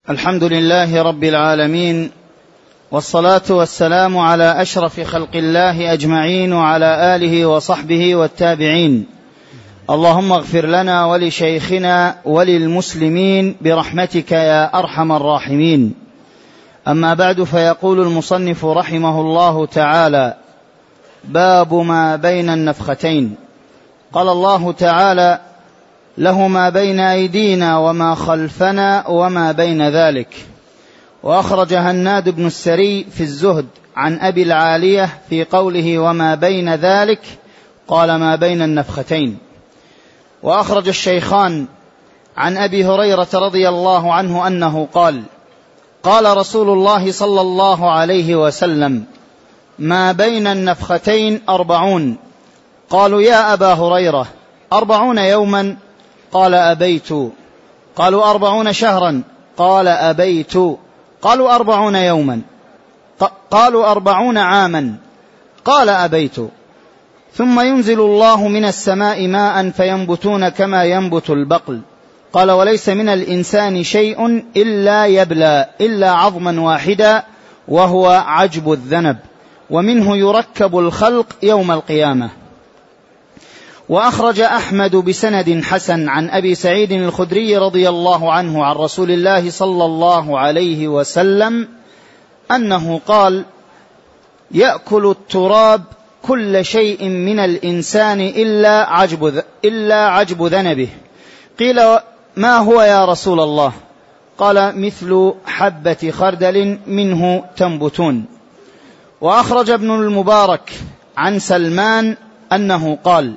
الحمد لله رب العالمين، والصلاة والسلام على أشرف خلق الله أجمعين، وعلى آله وصحبه والتابعين. اللهم اغفر لنا ولشيخنا وللمسلمين برحمتك يا أرحم الراحمين. أما بعد، فيقول المصنف رحمه الله تعالى: باب ما بين النفختين. قال الله تعالى: له ما بين أيدينا وما خلفنا وما بين ذلك. وأخرج هناد بن السري في الزهد عن أبي العالية في قوله وما بين ذلك قال ما بين النفختين. وأخرج الشيخان عن أبي هريرة رضي الله عنه أنه قال: قال رسول الله صلى الله عليه وسلم: ما بين النفختين 40. قالوا: يا أبا هريرة، 40 يوما؟ قال: أبيت. قالوا: 40 شهرا؟ قال: أبيت. قالوا: 40 يوما؟ قالوا: 40 عاما؟ قال: أبيت. ثم ينزل الله من السماء ماء فينبتون كما ينبت البقل. قال: وليس من الإنسان شيء إلا يبلى إلا عظما واحدا وهو عجب الذنب، ومنه يركب الخلق يوم القيامة. وأخرج أحمد بسند حسن عن أبي سعيد الخدري رضي الله عنه عن رسول الله صلى الله عليه وسلم أنه قال: يأكل التراب كل شيء من الإنسان إلا عجب ذنبه. قيل: ما هو يا رسول الله؟ قال: مثل حبة خردل منه تنبتون. وأخرج ابن المبارك عن سلمان أنه قال: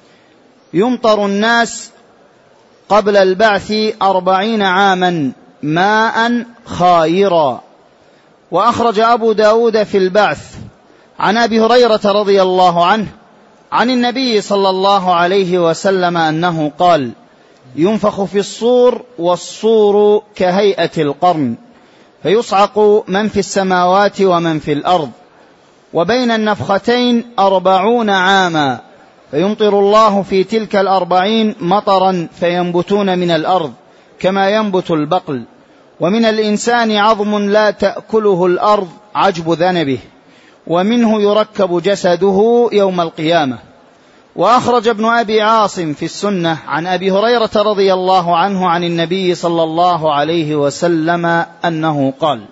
يمطر الناس قبل البعث 40 عاما ماء خائرا. وأخرج أبو داود في البعث عن أبي هريرة رضي الله عنه عن النبي صلى الله عليه وسلم أنه قال: ينفخ في الصور والصور كهيئة القرن، فيصعق من في السماوات ومن في الأرض، وبين النفختين 40 عاما، فيمطر الله في تلك 40 مطرا فينبتون من الأرض كما ينبت البقل. ومن الإنسان عظم لا تأكله الأرض عجب ذنبه، ومنه يركب جسده يوم القيامة. وأخرج ابن أبي عاصم في السنة عن أبي هريرة رضي الله عنه عن النبي صلى الله عليه وسلم أنه قال: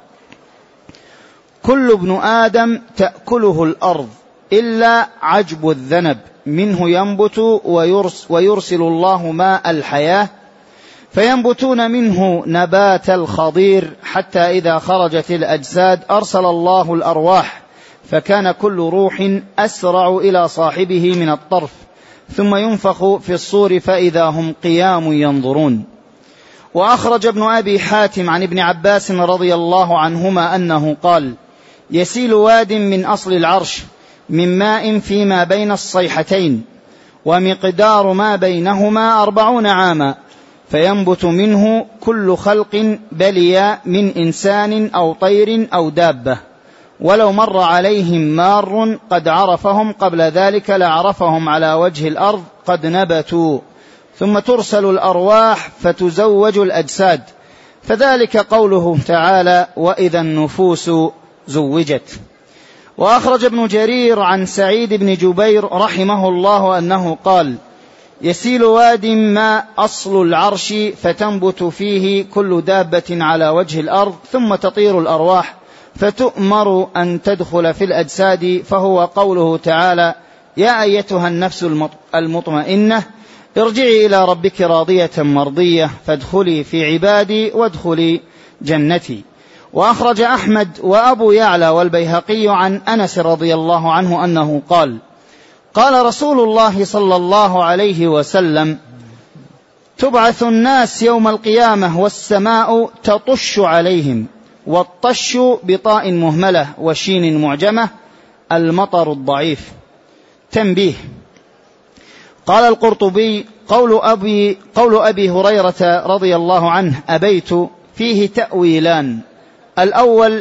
كل ابن آدم تأكله الأرض إلا عجب الذنب، منه ينبت ويرسل الله ماء الحياة، فينبتون منه نبات الخضير، حتى إذا خرجت الأجساد أرسل الله الأرواح، فكان كل روح أسرع إلى صاحبه من الطرف، ثم ينفخ في الصور فإذا هم قيام ينظرون. وأخرج ابن أبي حاتم عن ابن عباس رضي الله عنهما أنه قال: يسيل واد من أصل العرش من ماء فيما بين الصيحتين، ومقدار ما بينهما 40 عاما، فينبت منه كل خلق بليا من إنسان أو طير أو دابة، ولو مر عليهم مار قد عرفهم قبل ذلك لعرفهم على وجه الأرض قد نبتوا، ثم ترسل الأرواح فتزوج الأجساد، فذلك قوله تعالى: وإذا النفوس زوجت. وأخرج ابن جرير عن سعيد بن جبير رحمه الله أنه قال: يسيل واد ما أصل العرش فتنبت فيه كل دابة على وجه الأرض، ثم تطير الأرواح فتؤمر أن تدخل في الأجساد، فهو قوله تعالى: يا أيتها النفس المطمئنة ارجعي إلى ربك راضية مرضية فادخلي في عبادي وادخلي جنتي. وأخرج أحمد وأبو يعلى والبيهقي عن أنس رضي الله عنه أنه قال: قال رسول الله صلى الله عليه وسلم: تبعث الناس يوم القيامة والسماء تطش عليهم، والطش بطاء مهملة وشين معجمة المطر الضعيف. تنبيه: قال القرطبي: قول أبي هريرة رضي الله عنه أبيت فيه تأويلان. الأول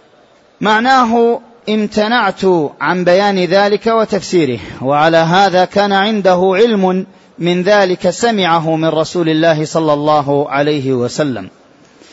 معناه امتنعت عن بيان ذلك وتفسيره، وعلى هذا كان عنده علم من ذلك سمعه من رسول الله صلى الله عليه وسلم.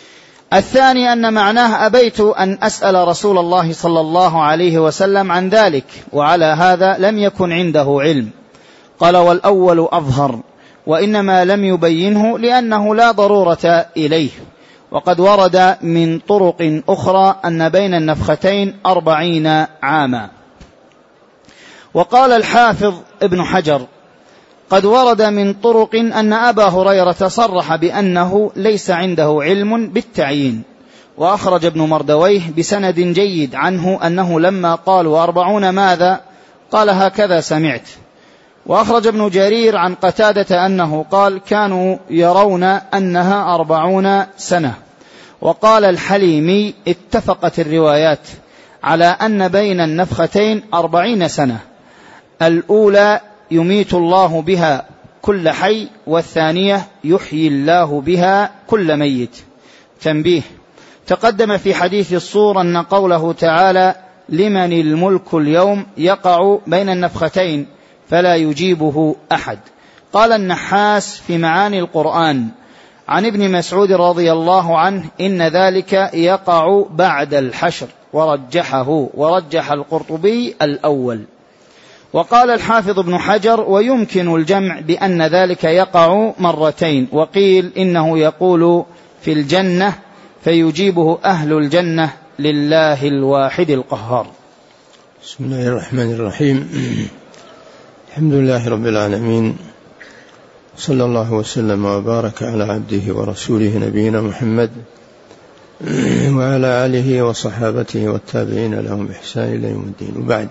الثاني أن معناه أبيت أن أسأل رسول الله صلى الله عليه وسلم عن ذلك، وعلى هذا لم يكن عنده علم. قال والأول أظهر، وإنما لم يبينه لأنه لا ضرورة إليه. وقد ورد من طرق أخرى أن بين النفختين 40 عاما. وقال الحافظ ابن حجر قد ورد من طرق أن أبا هريرة صرح بأنه ليس عنده علم بالتعيين. وأخرج ابن مردويه بسند جيد عنه أنه لما قالوا 40 ماذا قال هكذا سمعت. وأخرج ابن جرير عن قتادة أنه قال كانوا يرون أنها 40 سنة. وقال الحليمي اتفقت الروايات على أن بين النفختين 40 سنة، الأولى يميت الله بها كل حي، والثانية يحيي الله بها كل ميت. تنبيه: تقدم في حديث الصور أن قوله تعالى لمن الملك اليوم يقع بين النفختين فلا يجيبه أحد. قال النحاس في معاني القرآن عن ابن مسعود رضي الله عنه إن ذلك يقع بعد الحشر، ورجح القرطبي الأول. وقال الحافظ ابن حجر ويمكن الجمع بأن ذلك يقع مرتين، وقيل إنه يقول في الجنة فيجيبه أهل الجنة لله الواحد القهار. بسم الله الرحمن الرحيم. الحمد لله رب العالمين، صلى الله وسلم وبارك على عبده ورسوله نبينا محمد وعلى آله وصحابته والتابعين لهم بإحسان إلى يوم الدين. وبعد،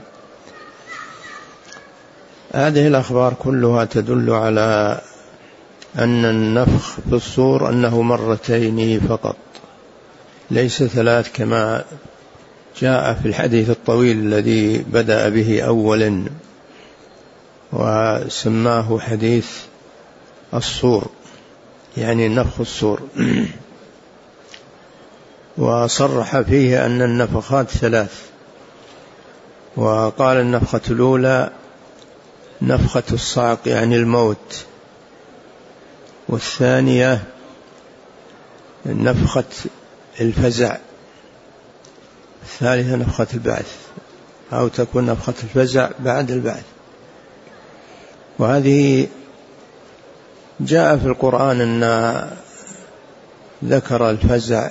هذه الأخبار كلها تدل على أن النفخ في الصور أنه مرتين فقط، ليس 3 كما جاء في الحديث الطويل الذي بدأ به أولا وسماه حديث الصور، يعني نفخ الصور. وصرح فيه أن النفخات 3، وقال النفخة الأولى نفخة الصعق يعني الموت، والثانية نفخة الفزع، الثالثة نفخة البعث، أو تكون نفخة الفزع بعد البعث. وهذه جاء في القرآن أن ذكر الفزع،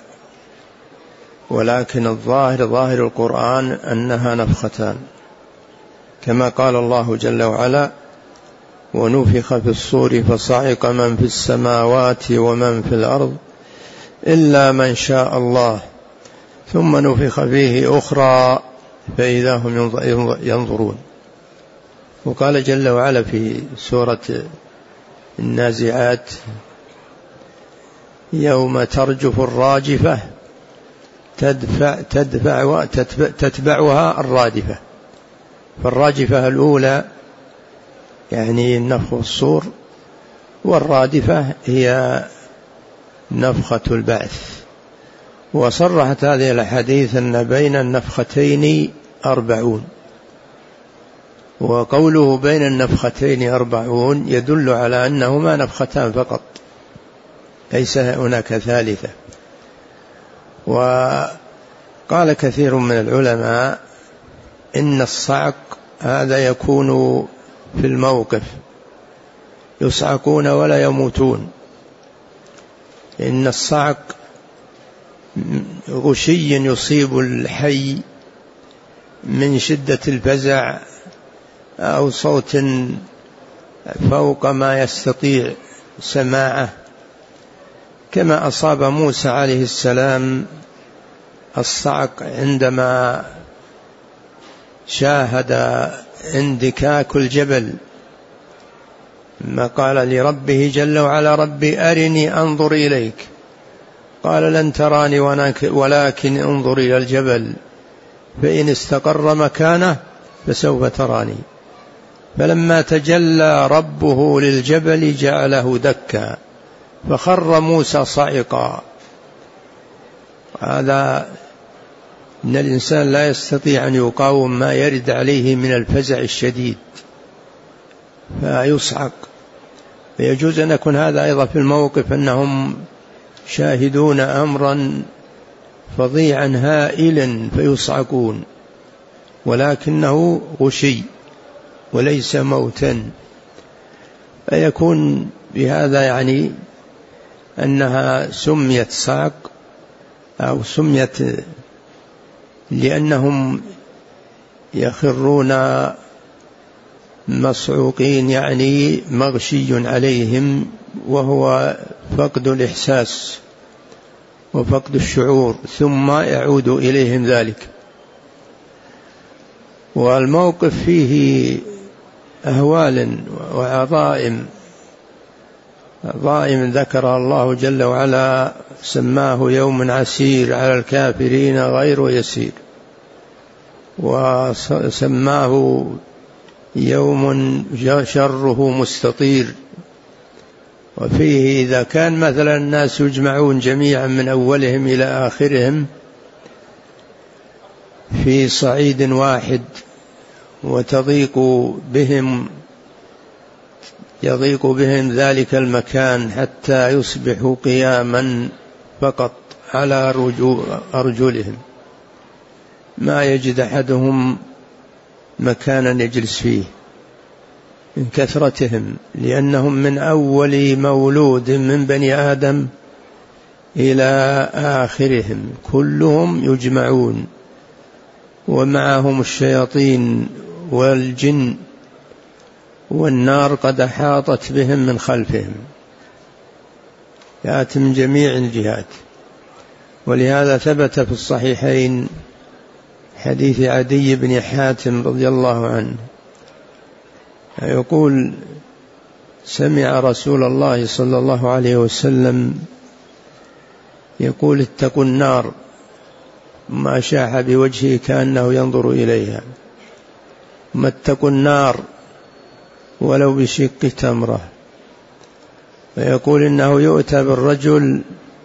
ولكن ظاهر القرآن أنها نفختان، كما قال الله جل وعلا ونفخ في الصور فصعق من في السماوات ومن في الأرض إلا من شاء الله ثم نفخ فيه أخرى فإذا هم ينظرون. وقال جل وعلا في سورة النازعات يوم ترجف الراجفة تتبعها الرادفة. فالراجفة الأولى يعني نفخ الصور، والرادفة هي نفخة البعث. وصرحت هذه الحديث أن بين النفختين 40، وقوله بين النفختين 40 يدل على أنهما نفختان فقط، ليس هناك ثالثة. وقال كثير من العلماء إن الصعق هذا يكون في الموقف، يصعقون ولا يموتون. إن الصعق غشي يصيب الحي من شدة الفزع أو صوت فوق ما يستطيع سماعه، كما أصاب موسى عليه السلام الصعق عندما شاهد اندكاك الجبل، ما قال لربه جل وعلا ربي أرني أنظر إليك، قال لن تراني ولكن انظر إلى الجبل فإن استقر مكانه فسوف تراني. فلما تجلى ربه للجبل جعله دكا فخر موسى صعقا. هذا إن الإنسان لا يستطيع أن يقاوم ما يرد عليه من الفزع الشديد فيصعق. فيجوز أن يكون هذا أيضا في الموقف أنهم شاهدون أمرا فظيعا هائلا فيصعقون، ولكنه غشي وليس موتا. فيكون بهذا يعني أنها سميت صعق أو سميت لأنهم يخرون مصعوقين، يعني مغشي عليهم، وهو فقد الإحساس وفقد الشعور، ثم يعود إليهم ذلك. والموقف فيه أهوال وعظائم ذكر الله جل وعلا، سماه يوم عسير على الكافرين غير يسير، وسماه يوم شره مستطير. وفيه إذا كان مثلا الناس يجمعون جميعا من أولهم إلى آخرهم في صعيد واحد ويضيق بهم ذلك المكان حتى يصبحوا قياما فقط على أرجلهم، ما يجد أحدهم مكانا يجلس فيه من كثرتهم، لأنهم من أول مولود من بني آدم إلى آخرهم كلهم يجمعون، ومعهم الشياطين والجن، والنار قد أحاطت بهم من خلفهم، جاءت من جميع الجهات. ولهذا ثبت في الصحيحين حديث عدي بن حاتم رضي الله عنه يقول: سمع رسول الله صلى الله عليه وسلم يقول: اتقوا النار، ما شاح بوجهه كأنه ينظر إليها، ما اتقوا النار ولو بشق تمرة. فيقول: إنه يؤتى بالرجل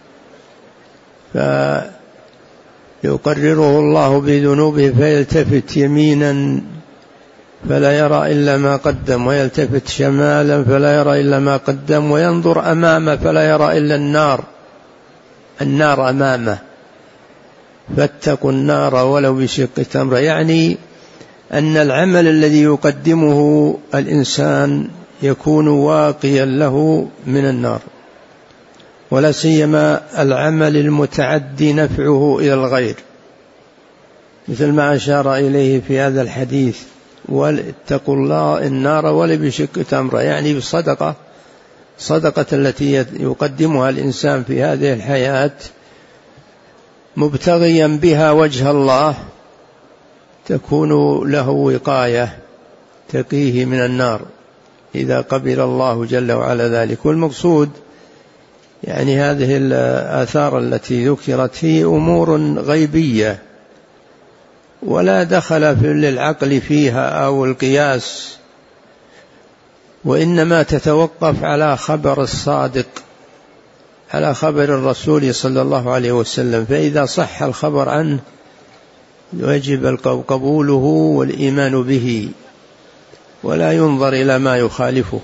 فيقرره الله بذنوبه فيلتفت يمينا فلا يرى إلا ما قدم، ويلتفت شمالا فلا يرى إلا ما قدم، وينظر أمامه فلا يرى إلا النار أمامه. فاتقوا النار ولو بشق تمرة، يعني أن العمل الذي يقدمه الإنسان يكون واقيا له من النار، ولا سيما العمل المتعدي نفعه إلى الغير، مثل ما أشار إليه في هذا الحديث: واتقوا الله النار ولو بشق تمرة، يعني بالصدقة، صدقة التي يقدمها الإنسان في هذه الحياة مبتغيا بها وجه الله تكون له وقاية تقيه من النار إذا قبل الله جل وعلا ذلك. والمقصود يعني هذه الآثار التي ذكرت هي أمور غيبية ولا دخل للعقل فيها أو القياس، وإنما تتوقف على خبر الصادق، على خبر الرسول صلى الله عليه وسلم. فإذا صح الخبر عنه يجب قبوله والإيمان به، ولا ينظر إلى ما يخالفه.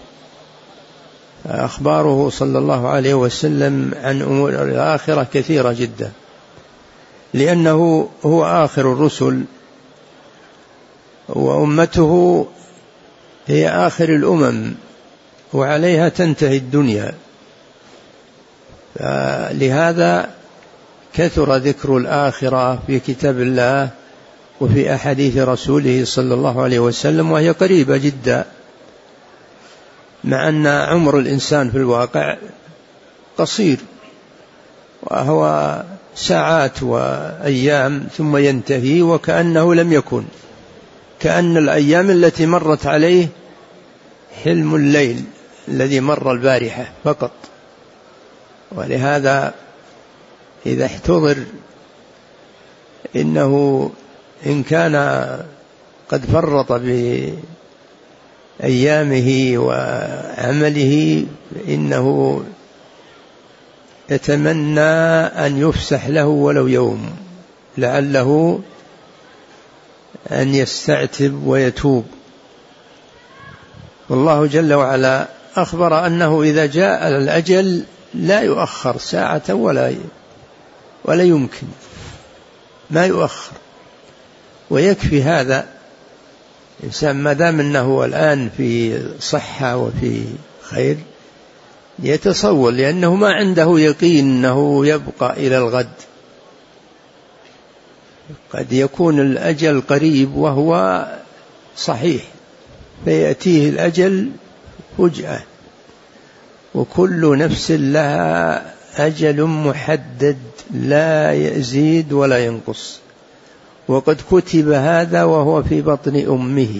أخباره صلى الله عليه وسلم عن أمور الآخرة كثيرة جدا، لأنه هو آخر الرسل، وأمته هي آخر الأمم، وعليها تنتهي الدنيا. لهذا كثر ذكر الآخرة في كتاب الله وفي أحاديث رسوله صلى الله عليه وسلم، وهي قريبة جدا، مع أن عمر الإنسان في الواقع قصير، وهو ساعات وأيام ثم ينتهي وكأنه لم يكن، كأن الأيام التي مرت عليه حلم الليل الذي مر البارحة فقط. ولهذا إذا احتضر إنه إن كان قد فرط بأيامه وعمله إنه يتمنى أن يفسح له ولو يوم، لعله أن يستعتب ويتوب. والله جل وعلا أخبر أنه إذا جاء الأجل لا يؤخر ساعة ولا يمكن. ما يؤخر. ويكفي هذا الإنسان ما دام أنه الآن في صحة وفي خير يتصور، لأنه ما عنده يقين أنه يبقى إلى الغد. قد يكون الأجل قريب وهو صحيح، فيأتيه الأجل فجأة، وكل نفس لها أجل محدد لا يزيد ولا ينقص، وقد كتب هذا وهو في بطن أمه.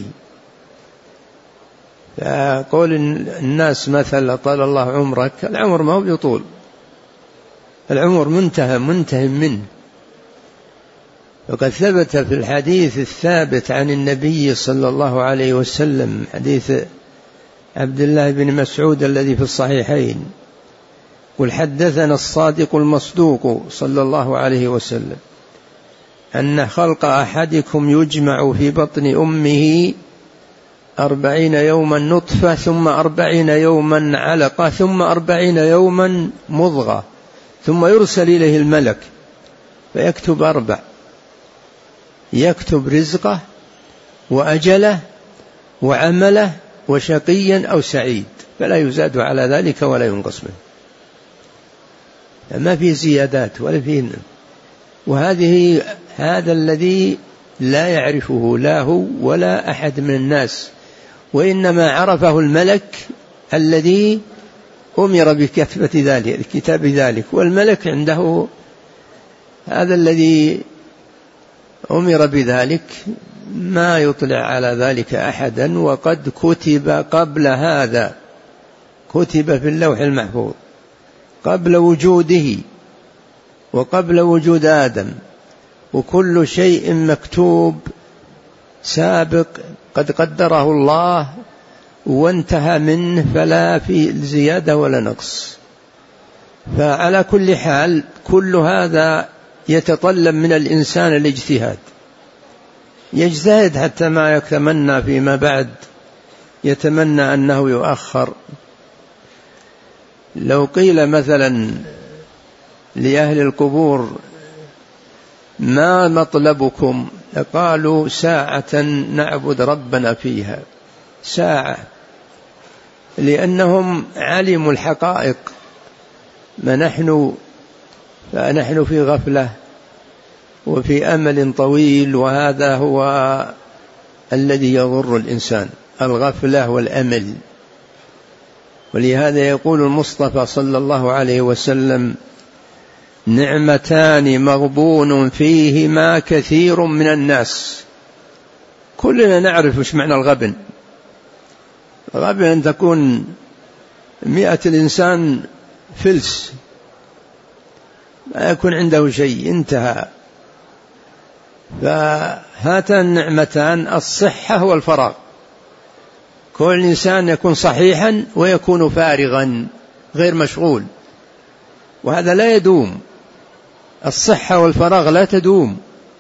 فقول الناس مثلا طال الله عمرك، العمر ما هو بيطول، العمر منتهى منه. وقد ثبت في الحديث الثابت عن النبي صلى الله عليه وسلم، حديث عبد الله بن مسعود الذي في الصحيحين، قل حدثنا الصادق المصدوق صلى الله عليه وسلم أن خلق أحدكم يجمع في بطن أمه 40 يوما نطفة، ثم 40 يوما علقة، ثم 40 يوما مضغة، ثم يرسل إليه الملك فيكتب 4، يكتب رزقه وأجله وعمله وشقيا أو سعيد، فلا يزاد على ذلك ولا ينقص منه، ما في زيادات ولا في. هذا الذي لا يعرفه لا هو ولا أحد من الناس، وإنما عرفه الملك الذي أمر بكتابة ذلك، كتاب ذلك، والملك عنده هذا الذي أمر بذلك ما يطلع على ذلك أحدا، وقد كتب قبل هذا، كتب في اللوح المحفوظ قبل وجوده وقبل وجود آدم، وكل شيء مكتوب سابق قد قدره الله وانتهى منه، فلا في زيادة ولا نقص. فعلى كل حال كل هذا يتطلب من الإنسان الاجتهاد، يجتهد حتى ما يتمنى فيما بعد، يتمنى أنه يؤخر. لو قيل مثلا لأهل القبور ما مطلبكم، قالوا ساعة نعبد ربنا فيها، ساعة، لأنهم علموا الحقائق. ما نحن في غفلة وفي أمل طويل، وهذا هو الذي يضر الإنسان، الغفلة والأمل. ولهذا يقول المصطفى صلى الله عليه وسلم: نعمتان مغبون فيهما كثير من الناس. كلنا نعرف وش معنى الغبن. الغبن أن تكون 100 الإنسان فلس، ما يكون عنده شيء، انتهى. فهاتان النعمتان الصحة والفراغ، كل إنسان يكون صحيحا ويكون فارغا غير مشغول، وهذا لا يدوم. الصحة والفراغ لا تدوم،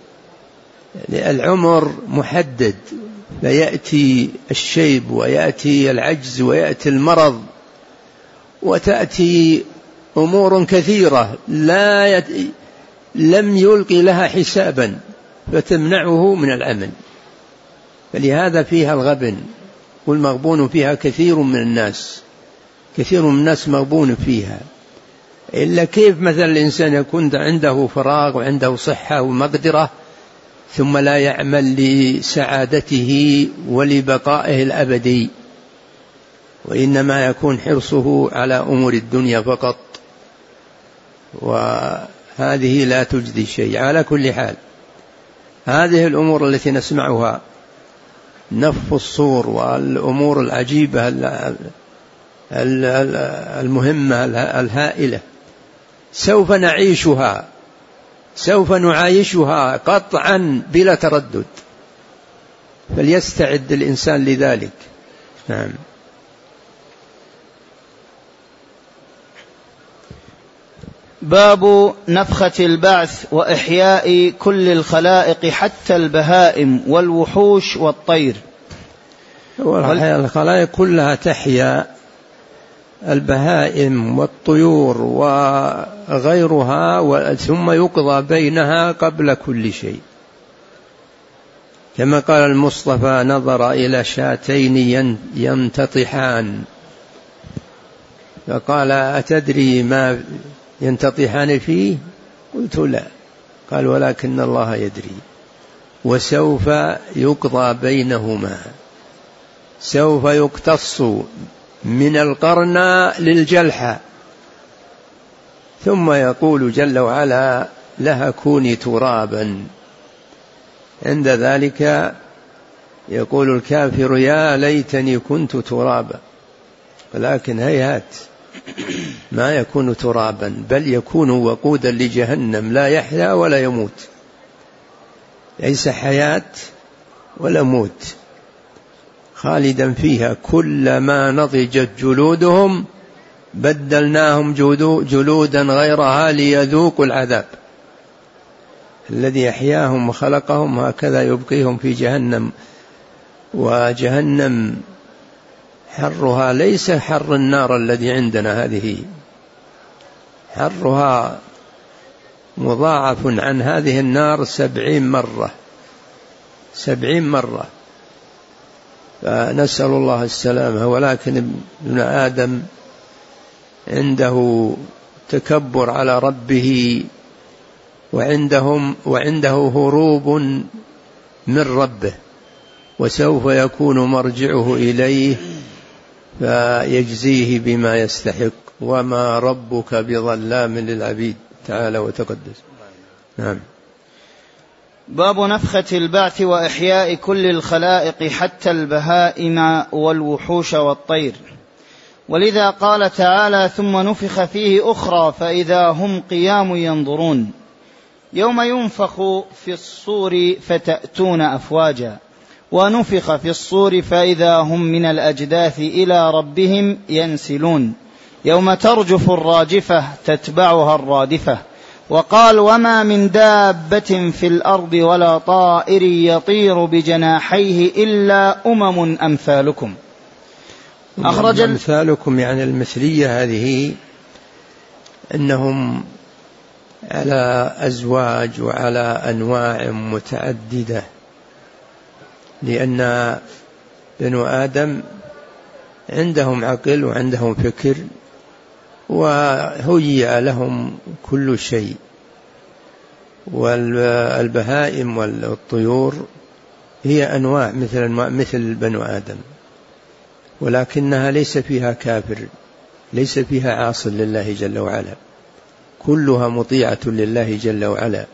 العمر محدد، فيأتي الشيب ويأتي العجز ويأتي المرض وتأتي أمور كثيرة لم يلقي لها حسابا فتمنعه من العمل. فلهذا فيها الغبن، والمغبون فيها كثير من الناس، كثير من الناس مغبون فيها. إلا كيف مثلا الإنسان يكون عنده فراغ وعنده صحة ومقدرة ثم لا يعمل لسعادته ولبقائه الأبدي، وإنما يكون حرصه على أمور الدنيا فقط، وهذه لا تجدي شيء. على كل حال هذه الأمور التي نسمعها، نفخ الصور والأمور العجيبة المهمة الهائلة، سوف نعيشها، سوف نعايشها قطعا بلا تردد، فليستعد الإنسان لذلك. نعم. باب نفخة البعث وإحياء كل الخلائق حتى البهائم والوحوش والطير. الخلائق كلها تحيا البهائم والطيور وغيرها، ثم يقضى بينها قبل كل شيء. كما قال المصطفى: نظر إلى شاتين ينتطحان، فقال: أتدري ما ينتطحان فيه؟ قلت: لا. قال: ولكن الله يدري، وسوف يقضى بينهما، سوف يقتص من القرنى للجلحة، ثم يقول جل وعلا لها كوني ترابا. عند ذلك يقول الكافر: يا ليتني كنت ترابا. ولكن هيهات، ما يكون ترابا، بل يكون وقودا لجهنم، لا يحيا ولا يموت، ليس حياة ولا موت، خالدا فيها. كلما نضجت جلودهم بدلناهم جلودا غيرها ليذوقوا العذاب. الذي أحياهم وخلقهم هكذا يبقيهم في جهنم. وجهنم حرها ليس حر النار الذي عندنا، هذه حرها مضاعف عن هذه النار 70 مرة، 70 مرة. فنسأل الله السلامة. ولكن ابن آدم عنده تكبر على ربه، وعنده هروب من ربه، وسوف يكون مرجعه إليه فيجزيه بما يستحق. وما ربك بظلام للعبيد، تعالى وتقدس. نعم. باب نفخة البعث وإحياء كل الخلائق حتى البهائم والوحوش والطير. ولذا قال تعالى: ثم نفخ فيه أخرى فإذا هم قيام ينظرون يوم ينفخ في الصور فتأتون أفواجا ونفخ في الصور فإذا هم من الأجداث إلى ربهم ينسلون يوم ترجف الراجفة تتبعها الرادفة. وقال: وما من دابة في الأرض ولا طائر يطير بجناحيه إلا أمم أمثالكم. أخرج أمثالكم يعني المثلية هذه، أنهم على أزواج وعلى أنواع متعددة، لأن بنو آدم عندهم عقل وعندهم فكر وهيئ لهم كل شيء. والبهائم والطيور هي أنواع مثل بنو آدم، ولكنها ليس فيها كافر، ليس فيها عاص لله جل وعلا، كلها مطيعة لله جل وعلا.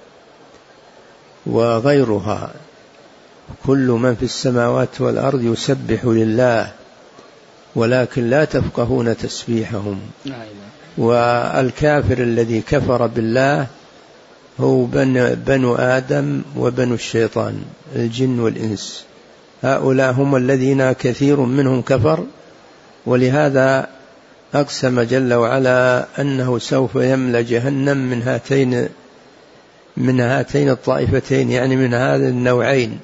وغيرها كل من في السماوات والأرض يسبح لله، ولكن لا تفقهون تسبيحهم. والكافر الذي كفر بالله هو بنو آدم وبنو الشيطان، الجن والإنس، هؤلاء هم الذين كثير منهم كفر. ولهذا أقسم جل وعلا أنه سوف يملأ جهنم من هاتين الطائفتين، يعني من هذا النوعين،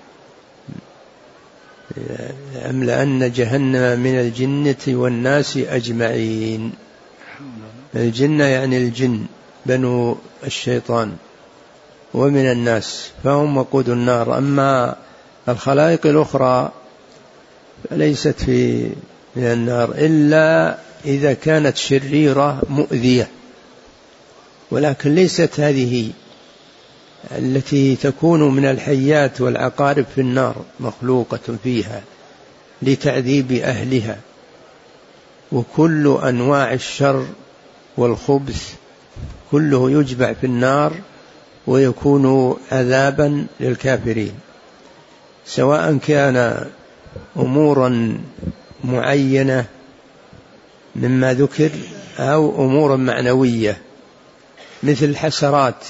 أملأن جهنم من الجنة والناس أجمعين. الجنة يعني الجن بنو الشيطان، ومن الناس فهم وقود النار. أما الخلائق الأخرى فليست من النار إلا إذا كانت شريرة مؤذية، ولكن ليست هذه التي تكون من الحيات والعقارب في النار مخلوقة فيها لتعذيب أهلها. وكل أنواع الشر والخبث كله يجمع في النار ويكون عذابا للكافرين، سواء كان أمورا معينة مما ذكر أو أمورا معنوية مثل الحسرات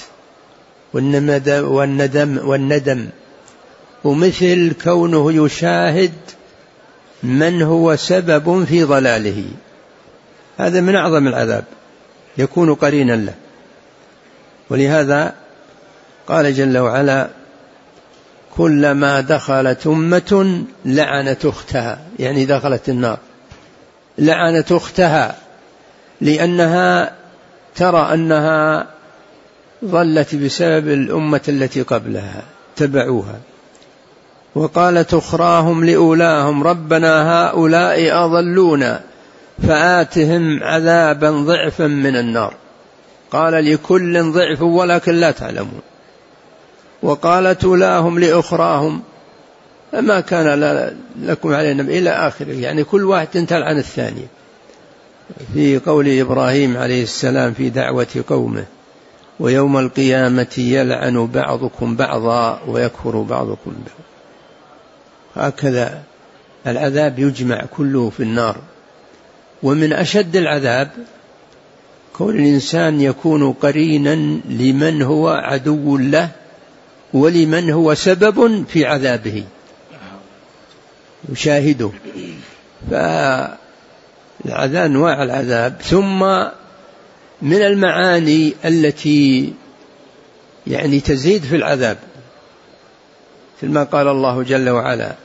والندم، ومثل كونه يشاهد من هو سبب في ضلاله، هذا من أعظم العذاب، يكون قرينا له. ولهذا قال جل وعلا: كلما دخلت أمة لعنت أختها، يعني دخلت النار. لعنت أختها لأنها ترى أنها ضلت بسبب الأمة التي قبلها تبعوها. وقالت أخراهم لأولاهم ربنا هؤلاء أضلونا فآتهم عذابا ضعفا من النار. قال لكل ضعف ولكن لا تعلمون. وقالت أولاهم لأخراهم فما كان لكم علينا إلى آخره، يعني كل واحد تلعن الثاني. في قول إبراهيم عليه السلام في دعوة قومه ويوم القيامة يلعن بعضكم بعضا ويكفر بعضكم بعضا. هكذا العذاب يجمع كله في النار. ومن أشد العذاب كون الإنسان يكون قرينا لمن هو عدو له ولمن هو سبب في عذابه يشاهده. فالعذاب أنواع العذاب. ثم من المعاني التي يعني تزيد في العذاب كما قال الله جل وعلا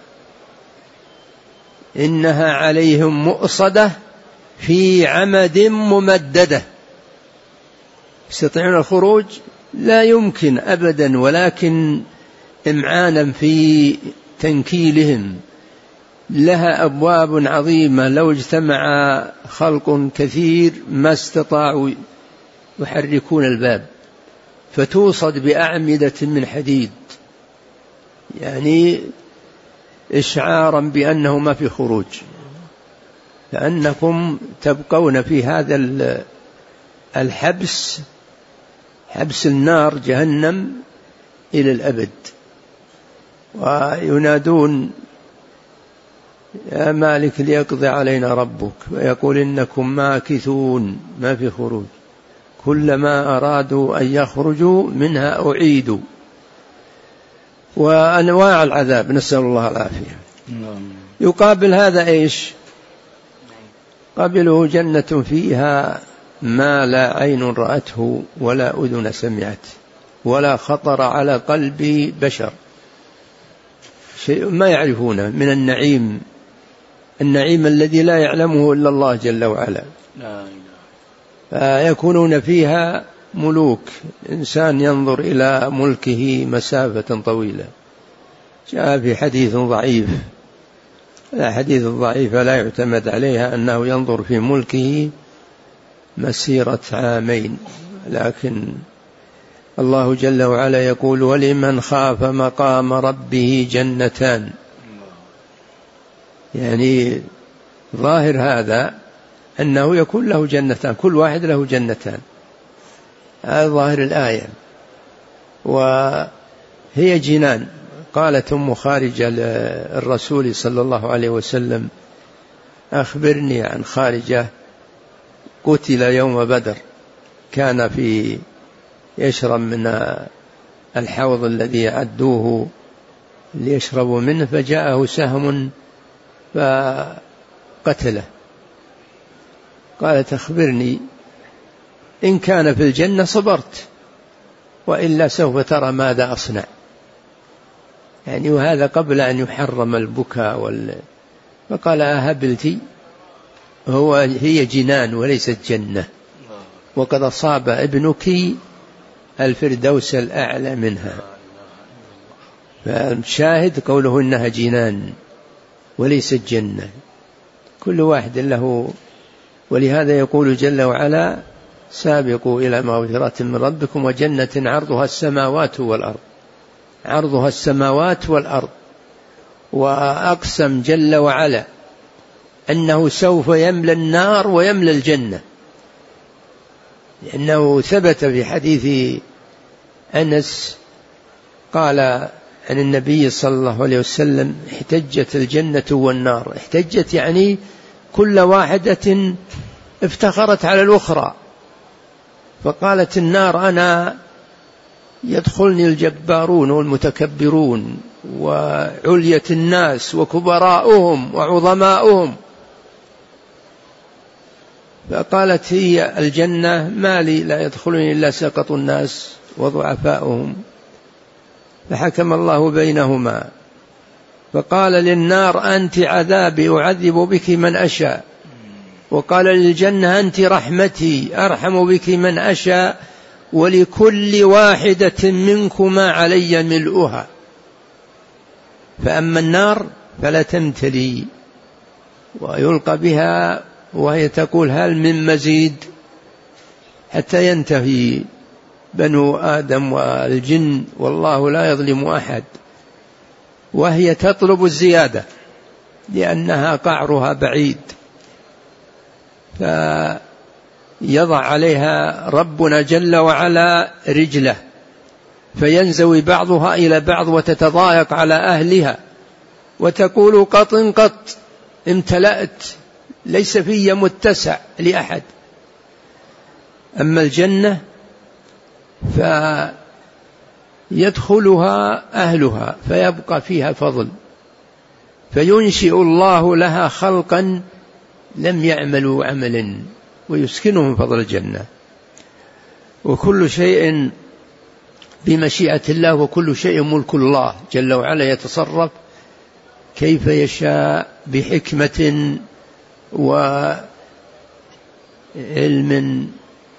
إنها عليهم مؤصدة في عمد ممددة. يستطيعون الخروج؟ لا يمكن أبدا، ولكن إمعانا في تنكيلهم. لها أبواب عظيمة لو اجتمع خلق كثير ما استطاعوا يحركون الباب، فتوصد بأعمدة من حديد، يعني إشعارا بأنه ما في خروج، لأنكم تبقون في هذا الحبس، حبس النار جهنم إلى الأبد. وينادون يا مالك ليقضي علينا ربك، ويقول إنكم ماكثون، ما في خروج. كلما أرادوا أن يخرجوا منها أعيدوا. وأنواع العذاب نسأل الله العافية. يقابل هذا إيش؟ قابله جنة فيها ما لا عين رأته ولا أذن سمعت ولا خطر على قلب بشر، شيء ما يعرفونه من النعيم، النعيم الذي لا يعلمه إلا الله جل وعلا. فيكونون فيها ملوك، إنسان ينظر إلى ملكه مسافة طويلة. جاء في حديث ضعيف، الحديث الضعيف لا يعتمد عليها أنه ينظر في ملكه مسيرة عامين، لكن الله جل وعلا يقول ولمن خاف مقام ربه جنتان. يعني ظاهر هذا أنه يكون له جنتان، كل واحد له جنتان، هذا ظاهر الآية. وهي جنان. قالت أم خارجة للرسول صلى الله عليه وسلم أخبرني عن خارجة قتل يوم بدر، كان في يشرب من الحوض الذي عدوه ليشربوا منه، فجاءه سهم فقتله. قالت أخبرني إن كان في الجنة صبرت، وإلا سوف ترى ماذا أصنع. يعني وهذا قبل أن يحرم البكاء فقال أهبلتي، هي جنان وليست جنة، وقد أصاب ابنك الفردوس الأعلى منها. فالشاهد قوله إنها جنان وليست جنة، كل واحد له. ولهذا يقول جل وعلا سابقوا إلى مغفرة من ربكم وجنة عرضها السماوات والأرض، عرضها السماوات والأرض. وأقسم جل وعلا أنه سوف يملأ النار ويملأ الجنة، لأنه ثبت في حديث أنس قال عن النبي صلى الله عليه وسلم احتجت الجنة والنار. احتجت يعني كل واحدة افتخرت على الأخرى، فقالت النار أنا يدخلني الجبارون والمتكبرون وعلية الناس وكبراؤهم وعظماؤهم. فقالت هي الجنة ما لي لا يدخلني إلا سقط الناس وضعفاؤهم. فحكم الله بينهما فقال للنار أنت عذابي أعذب بك من أشاء وقال للجنة أنت رحمتي أرحم بك من أشاء ولكل واحدة منكما علي ملؤها. فأما النار فلا تمتلي ويلقى بها وهي تقول هل من مزيد، حتى ينتهي بنو آدم والجن والله لا يظلم أحد، وهي تطلب الزيادة لأنها قعرها بعيد، فيضع عليها ربنا جل وعلا رجله فينزوي بعضها إلى بعض وتتضايق على أهلها وتقول قط قط امتلأت ليس في متسع لأحد. أما الجنة فيدخلها أهلها فيبقى فيها فضل، فينشئ الله لها خلقا لم يعملوا عملا ويسكنهم فضل الجنة. وكل شيء بمشيئة الله، وكل شيء ملك الله جل وعلا يتصرف كيف يشاء بحكمة وعلم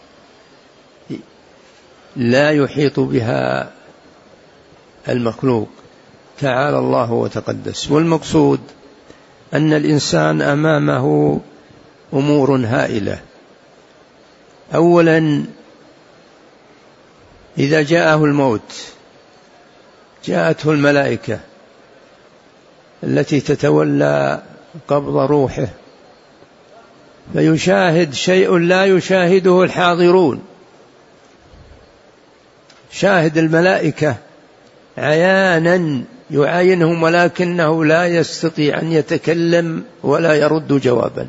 لا يحيط بها المخلوق، تعالى الله وتقدس. والمقصود أن الإنسان أمامه أمور هائلة. أولا إذا جاءه الموت جاءته الملائكة التي تتولى قبض روحه، فيشاهد شيء لا يشاهده الحاضرون، شاهد الملائكة عيانا يعاينهم ولكنه لا يستطيع أن يتكلم ولا يرد جوابا.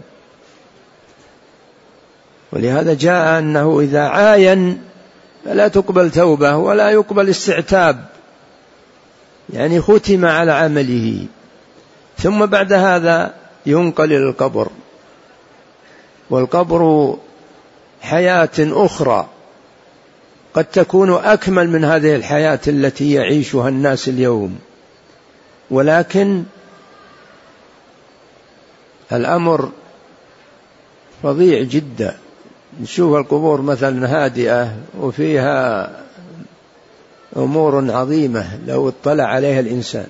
ولهذا جاء أنه إذا عاين فلا تقبل توبة ولا يقبل استعتاب، يعني ختم على عمله. ثم بعد هذا ينقل إلى القبر، والقبر حياة أخرى قد تكون أكمل من هذه الحياة التي يعيشها الناس اليوم، ولكن الأمر فظيع جدا. نشوف القبور مثلا هادئة وفيها أمور عظيمة لو اطلع عليها الإنسان،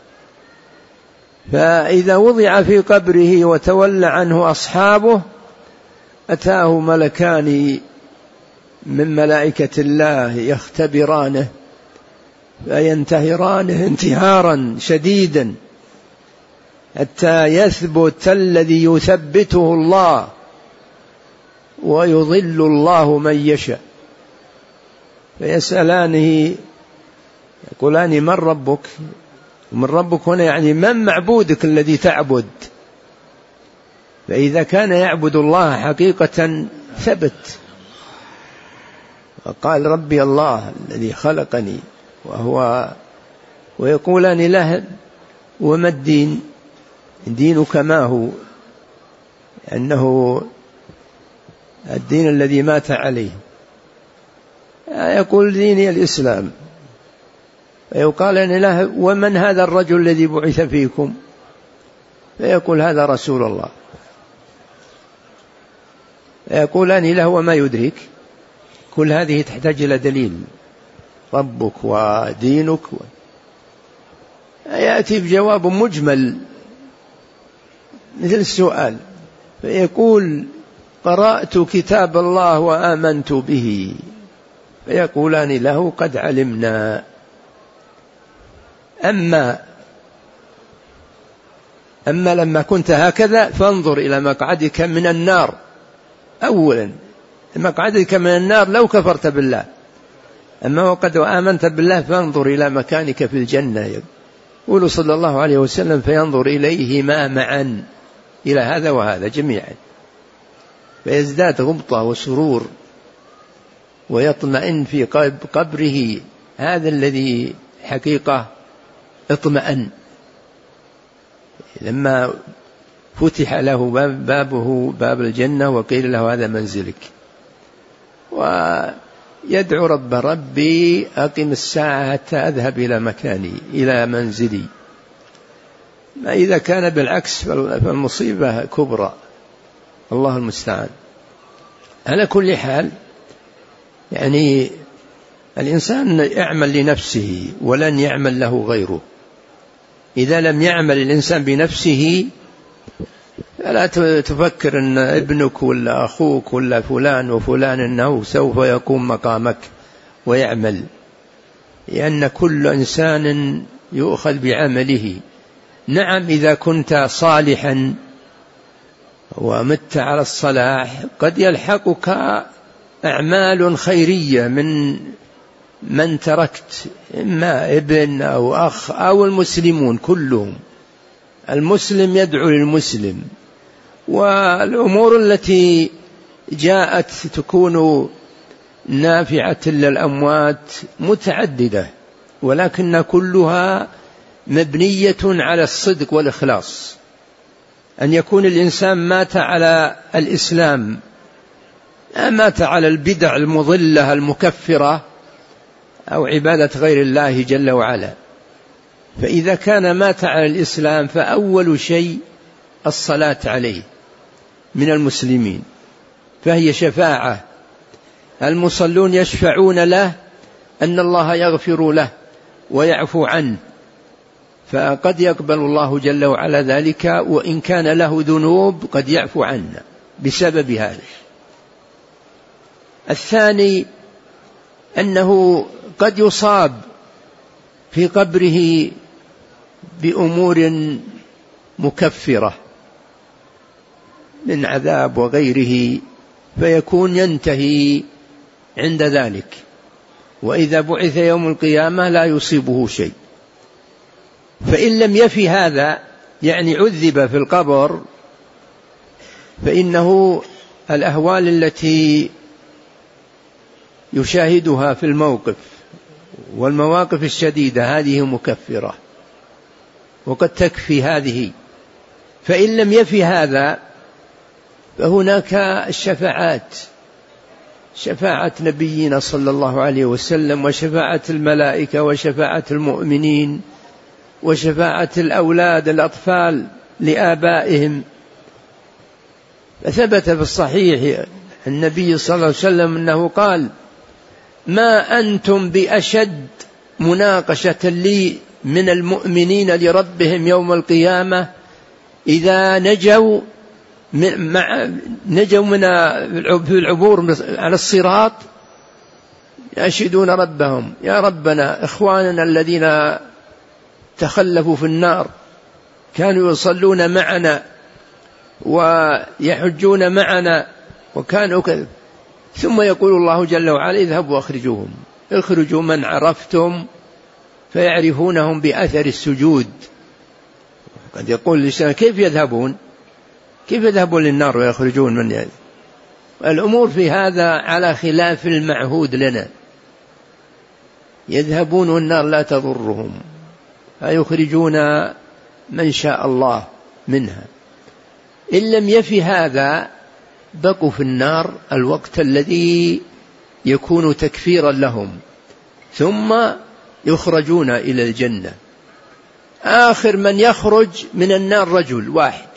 فإذا وضع في قبره وتولى عنه أصحابه أتاه ملكان من ملائكة الله يختبرانه فينتهرانه انتهارا شديدا حتى يثبت الذي يثبته الله ويضل الله من يشاء. فيسألانه يقولان من ربك؟ من ربك هنا يعني من معبودك الذي تعبد؟ فإذا كان يعبد الله حقيقة ثبت وقال ربي الله الذي خلقني ويقولان له وما الدين؟ دينك ما هو؟ أنه الدين الذي مات عليه. يقول ديني الإسلام. فيقال له ومن هذا الرجل الذي بعث فيكم؟ فيقول هذا رسول الله. فيقولان له وما يدرك؟ كل هذه تحتاج إلى دليل، ربك ودينك يأتي بجواب مجمل مثل السؤال. فيقول قرأت كتاب الله وآمنت به. فيقولان له قد علمنا. أما لما كنت هكذا فانظر إلى مقعدك من النار. أولا مقعدك من النار لو كفرت بالله، أما وقد آمنت بالله فانظر إلى مكانك في الجنة. يقول صلى الله عليه وسلم فينظر إليهما معا، إلى هذا وهذا جميعا، فيزداد غبطة وسرور ويطمئن في قبره. هذا الذي حقيقة اطمئن لما فتح له بابه باب الجنة وقيل له هذا منزلك، ويدعو ربي أقم الساعة حتى أذهب إلى مكاني إلى منزلي. ما إذا كان بالعكس فالمصيبة كبرى. الله المستعان. على كل حال يعني الإنسان يعمل لنفسه ولن يعمل له غيره. إذا لم يعمل الإنسان بنفسه فلا تفكر أن ابنك ولا أخوك ولا فلان وفلان أنه سوف يقوم مقامك ويعمل، لأن كل إنسان يؤخذ بعمله. نعم إذا كنت صالحا ومت على الصلاح قد يلحقك أعمال خيرية من تركت، إما ابن أو أخ أو المسلمون كلهم. المسلم يدعو للمسلم، والأمور التي جاءت تكون نافعة للأموات متعددة، ولكن كلها مبنية على الصدق والإخلاص. أن يكون الإنسان مات على الإسلام، مات على البدع المضلة المكفرة أو عبادة غير الله جل وعلا. فإذا كان مات على الإسلام فأول شيء الصلاة عليه من المسلمين، فهي شفاعة. المصلون يشفعون له أن الله يغفر له ويعفو عنه، فقد يقبل الله جل وعلا ذلك، وإن كان له ذنوب قد يعفو عنه بسبب هذا. الثاني أنه قد يصاب في قبره بأمور مكفرة من عذاب وغيره، فيكون ينتهي عند ذلك، وإذا بعث يوم القيامة لا يصيبه شيء. فإن لم يفي هذا، يعني عذب في القبر، فإنه الأهوال التي يشاهدها في الموقف والمواقف الشديدة هذه مكفرة، وقد تكفي هذه. فإن لم يفي هذا فهناك الشفاعات، شفاعة نبينا صلى الله عليه وسلم، وشفاعة الملائكة، وشفاعة المؤمنين، وشفاعة الأولاد الأطفال لآبائهم. فثبت في الصحيح النبي صلى الله عليه وسلم أنه قال: ما أنتم بأشد مناقشة لي من المؤمنين لربهم يوم القيامة إذا نجوا من العبور على الصراط، يناشدون ربهم: يا ربنا إخواننا الذين تخلفوا في النار كانوا يصلون معنا ويحجون معنا وكانوا كذا. ثم يقول الله جل وعلا: اذهبوا أخرجوهم، اخرجوا من عرفتم فيعرفونهم بأثر السجود. قد يقول الإنسان: كيف يذهبون للنار ويخرجون من هذا؟ الأمور في هذا على خلاف المعهود لنا. يذهبون والنار لا تضرهم، فيخرجون من شاء الله منها. إن لم يفي هذا بقوا في النار الوقت الذي يكون تكفيرا لهم، ثم يخرجون إلى الجنة. آخر من يخرج من النار رجل واحد،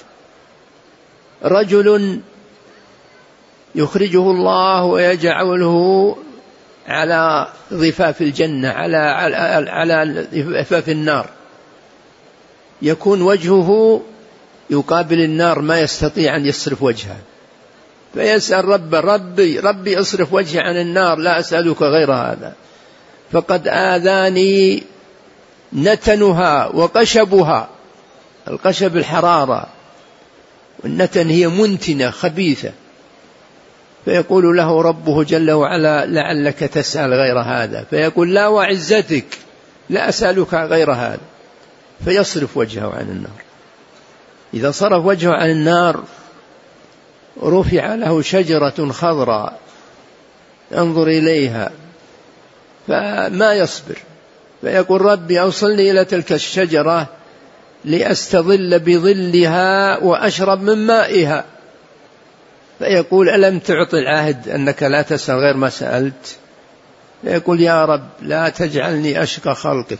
رجل يخرجه الله ويجعله على ضفاف الجنة، على ضفاف النار، يكون وجهه يقابل النار، ما يستطيع أن يصرف وجهه، فيسأل ربي اصرف وجهي عن النار، لا أسألك غير هذا، فقد آذاني نتنها وقشبها. القشب الحرارة، والنتن هي منتنة خبيثة. فيقول له ربه جل وعلا: لعلك تسأل غير هذا، فيقول: لا وعزتك لا أسألك غير هذا، فيصرف وجهه عن النار. إذا صرف وجهه عن النار رفع له شجرة خضراء ينظر إليها فما يصبر، فيقول: ربي أوصلني إلى تلك الشجرة لأستظل بظلها وأشرب من مائها. فيقول: ألم تعطي العهد أنك لا تسأل غير ما سألت؟ فيقول: يا رب لا تجعلني أشقى خلقك.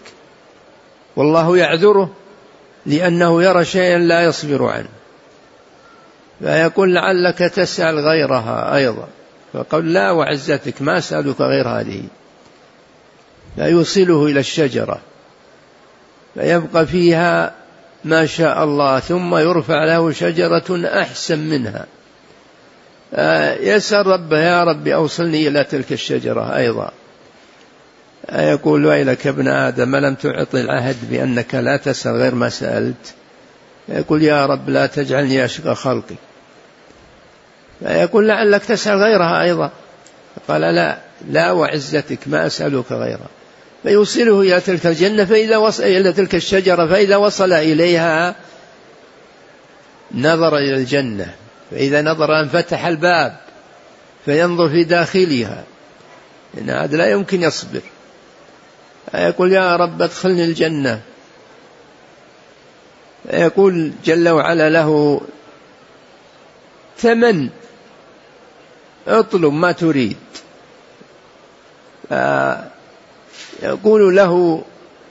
والله يعذره لأنه يرى شيئا لا يصبر عنه. فيقول لعلك تسأل غيرها أيضا، فقال لا وعزتك ما أسألك غير هذه، فيوصله إلى الشجرة فيبقى فيها ما شاء الله، ثم يرفع له شجرة أحسن منها، يسأل ربه يا رب أوصلني إلى تلك الشجرة أيضا. يقول ويلك ابن آدم لم تعطي العهد بأنك لا تسأل غير ما سألت. يقول يا رب لا تجعلني أشقى خلقي. فيقول لعلك تسأل غيرها أيضا، قال لا وعزتك ما أسألك غيرها. فيوصله إلى تلك الجنة، فإذا وصل إلى تلك الشجرة فإذا وصل إليها نظر إلى الجنة، فإذا نظر انفتح الباب فينظر في داخلها، إن هذا لا يمكن يصبر. يقول يا رب ادخلني الجنة. يقول جل وعلا له ثمن، اطلب ما تريد. يقول له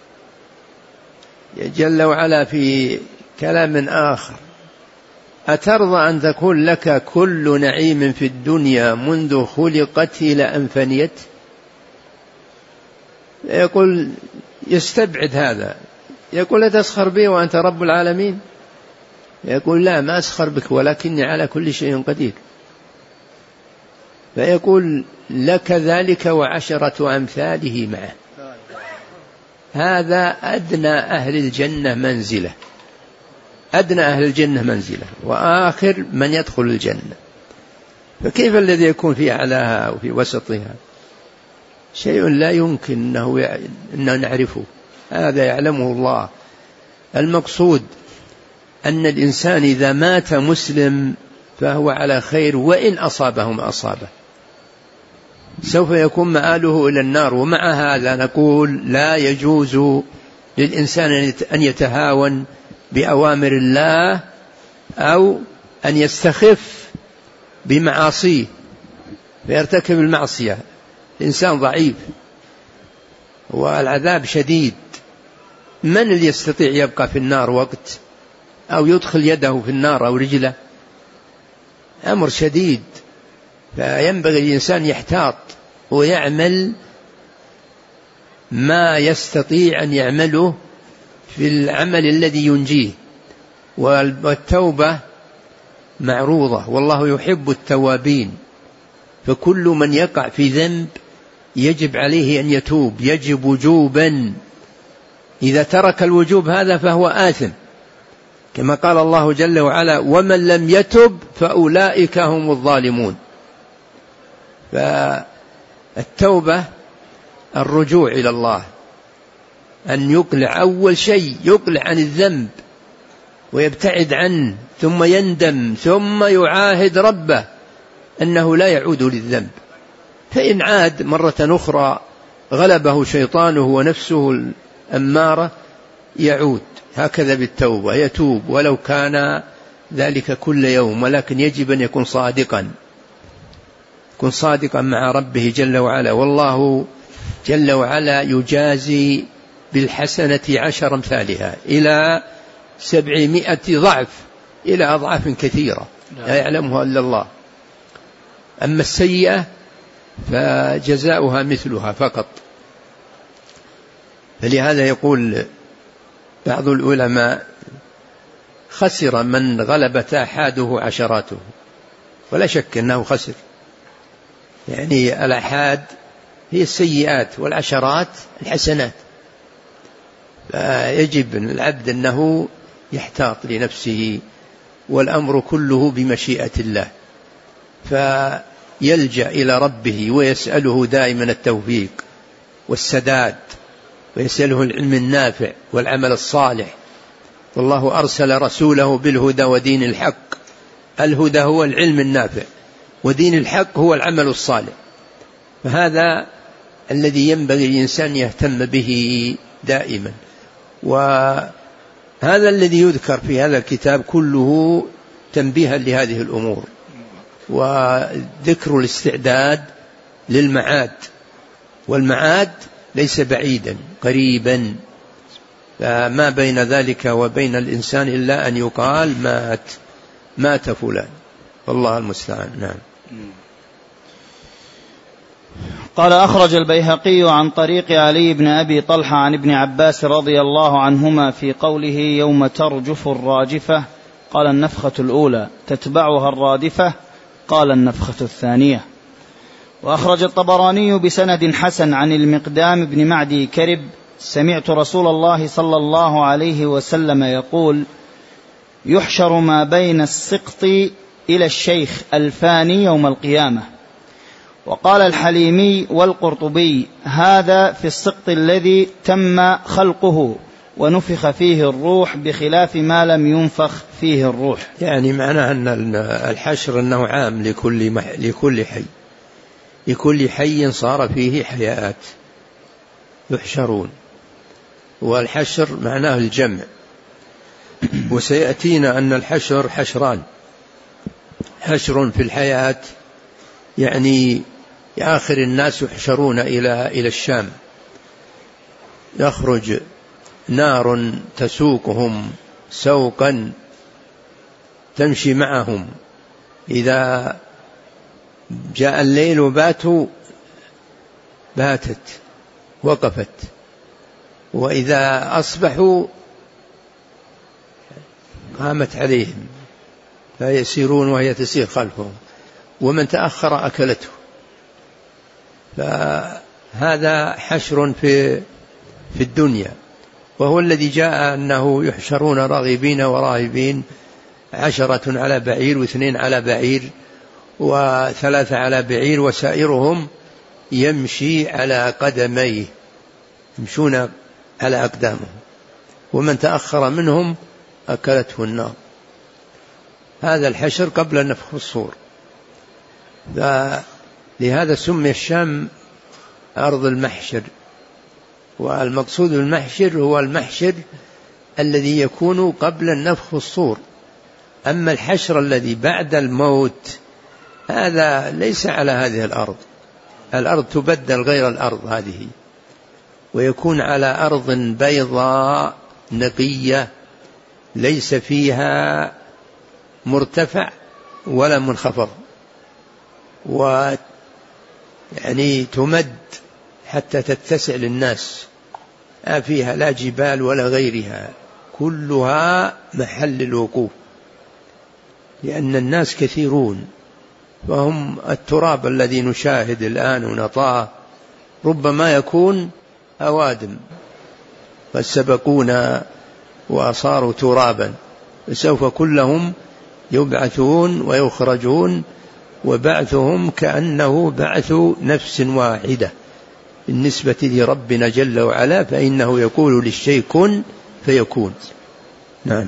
جل وعلا في كلام آخر أترضى أن تكون لك كل نعيم في الدنيا منذ خلقت إلى أن فنيت؟ يقول يستبعد هذا، يقول أتسخر بي وأنت رب العالمين؟ يقول لا ما أسخر بك ولكني على كل شيء قدير. فيقول لك ذلك وعشرة أمثاله معه. هذا أدنى أهل الجنة منزلة، أدنى أهل الجنة منزلة وآخر من يدخل الجنة. فكيف الذي يكون في أعلاها وفي وسطها؟ شيء لا يمكن أن نعرفه، هذا يعلمه الله. المقصود أن الإنسان إذا مات مسلم فهو على خير، وإن أصابه ما أصابه سوف يكون مآله إلى النار. ومع هذا نقول لا يجوز للإنسان أن يتهاون بأوامر الله أو أن يستخف بمعاصيه فيرتكب المعصية. الإنسان ضعيف والعذاب شديد، من اللي يستطيع يبقى في النار وقت أو يدخل يده في النار أو رجله؟ أمر شديد. فينبغي الإنسان يحتاط ويعمل ما يستطيع أن يعمله في العمل الذي ينجيه. والتوبة معروضة والله يحب التوابين، فكل من يقع في ذنب يجب عليه أن يتوب، يجب وجوبا. إذا ترك الوجوب هذا فهو آثم، كما قال الله جل وعلا ومن لم يتب فأولئك هم الظالمون. فالتوبة الرجوع إلى الله، أن يقلع أول شيء، يقلع عن الذنب ويبتعد عنه، ثم يندم، ثم يعاهد ربه أنه لا يعود للذنب. فإن عاد مرة أخرى غلبه شيطانه ونفسه الأمارة يعود. هكذا بالتوبة، يتوب ولو كان ذلك كل يوم، ولكن يجب أن يكون صادقا، يكون صادقا مع ربه جل وعلا. والله جل وعلا يجازي بالحسنة 10 أمثالها إلى 700 ضعف، إلى أضعاف كثيرة لا يعلمها إلا الله. أما السيئة فجزاؤها مثلها فقط. فلهذا يقول بعض العلماء خسر من غلبت آحاده عشراته، ولا شك أنه خسر. يعني الآحاد هي السيئات والعشرات الحسنات. فيجب العبد أنه يحتاط لنفسه، والأمر كله بمشيئة الله، فيلجأ إلى ربه ويسأله دائما التوفيق والسداد، ويسأله العلم النافع والعمل الصالح. والله أرسل رسوله بالهدى ودين الحق. الهدى هو العلم النافع، ودين الحق هو العمل الصالح. فهذا الذي ينبغي الإنسان يهتم به دائما. وهذا الذي يذكر في هذا الكتاب كله تنبيها لهذه الأمور، وذكر الاستعداد للمعاد. والمعاد ليس بعيدا، قريبا، فما بين ذلك وبين الإنسان إلا أن يقال مات فلان. والله المستعان. نعم. قال أخرج البيهقي عن طريق علي بن أبي طلحة عن ابن عباس رضي الله عنهما في قوله يوم ترجف الراجفة قال النفخة الأولى تتبعها الرادفة قال النفخة الثانية. وأخرج الطبراني بسند حسن عن المقدام بن معدي كرب سمعت رسول الله صلى الله عليه وسلم يقول يحشر ما بين السقط إلى الشيخ الفاني يوم القيامة. وقال الحليمي والقرطبي هذا في السقط الذي تم خلقه ونفخ فيه الروح بخلاف ما لم ينفخ فيه الروح. يعني معناه أن الحشر أنه عام لكل حي صار فيه حياة يحشرون، والحشر معناه الجمع. وسيأتينا أن الحشر حشران، حشر في الحياة يعني آخر الناس يحشرون إلى الشام، يخرج نار تسوقهم سوقا تمشي معهم، إذا جاء الليل باتت وقفت، وإذا أصبحوا قامت عليهم فيسيرون وهي تسير خلفهم، ومن تأخر أكلته. فهذا حشر في الدنيا، وهو الذي جاء أنه يحشرون راغبين وراهبين، 10 على بعير و2 على بعير و3 على بعير، وسائرهم يمشي على قدميه، يمشون على أقدامهم، ومن تأخر منهم أكلته النار. هذا الحشر قبل نفخ الصور. لهذا سمي الشام أرض المحشر، والمقصود بالمحشر هو المحشر الذي يكون قبل النفخ الصور. أما الحشر الذي بعد الموت هذا ليس على هذه الأرض تبدل غير الأرض هذه، ويكون على أرض بيضاء نقية ليس فيها مرتفع ولا منخفض، ويعني تمد حتى تتسع للناس، لا فيها لا جبال ولا غيرها، كلها محل الوقوف، لأن الناس كثيرون، فهم التراب الذي نشاهد الآن ونطاه ربما يكون أوادم فسبقونا وصاروا ترابا، فسوف كلهم يبعثون ويخرجون، وبعثهم كأنه بعث نفس واحدة بالنسبة لربنا جل وعلا، فإنه يقول للشيء كن فيكون. نعم.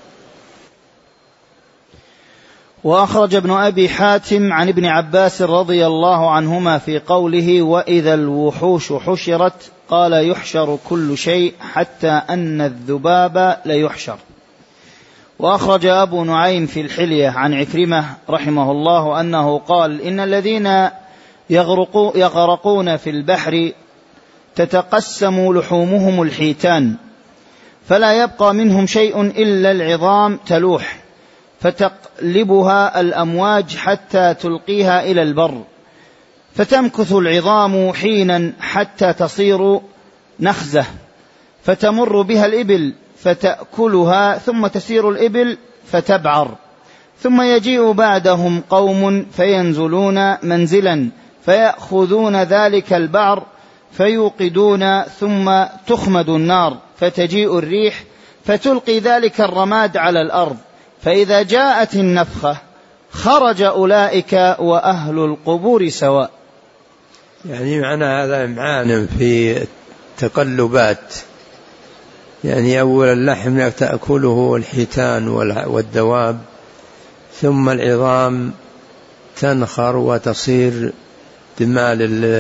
وأخرج ابن أبي حاتم عن ابن عباس رضي الله عنهما في قوله وإذا الوحوش حشرت قال يحشر كل شيء حتى أن الذباب ليحشر. وأخرج أبو نعيم في الحلية عن عكرمة رحمه الله أنه قال إن الذين يغرقون في البحر تتقسم لحومهم الحيتان، فلا يبقى منهم شيء إلا العظام تلوح، فتقلبها الأمواج حتى تلقيها إلى البر، فتمكث العظام حينا حتى تصير نخزة، فتمر بها الإبل فتأكلها، ثم تسير الإبل فتبعر، ثم يجيء بعدهم قوم فينزلون منزلا فيأخذون ذلك البعر فيوقدون، ثم تخمد النار فتجيء الريح فتلقي ذلك الرماد على الأرض، فإذا جاءت النفخة خرج أولئك وأهل القبور سواء. يعني معنى هذا إمعان في تقلبات، يعني أول اللحم تأكله الحيتان والدواب، ثم العظام تنخر وتصير دماء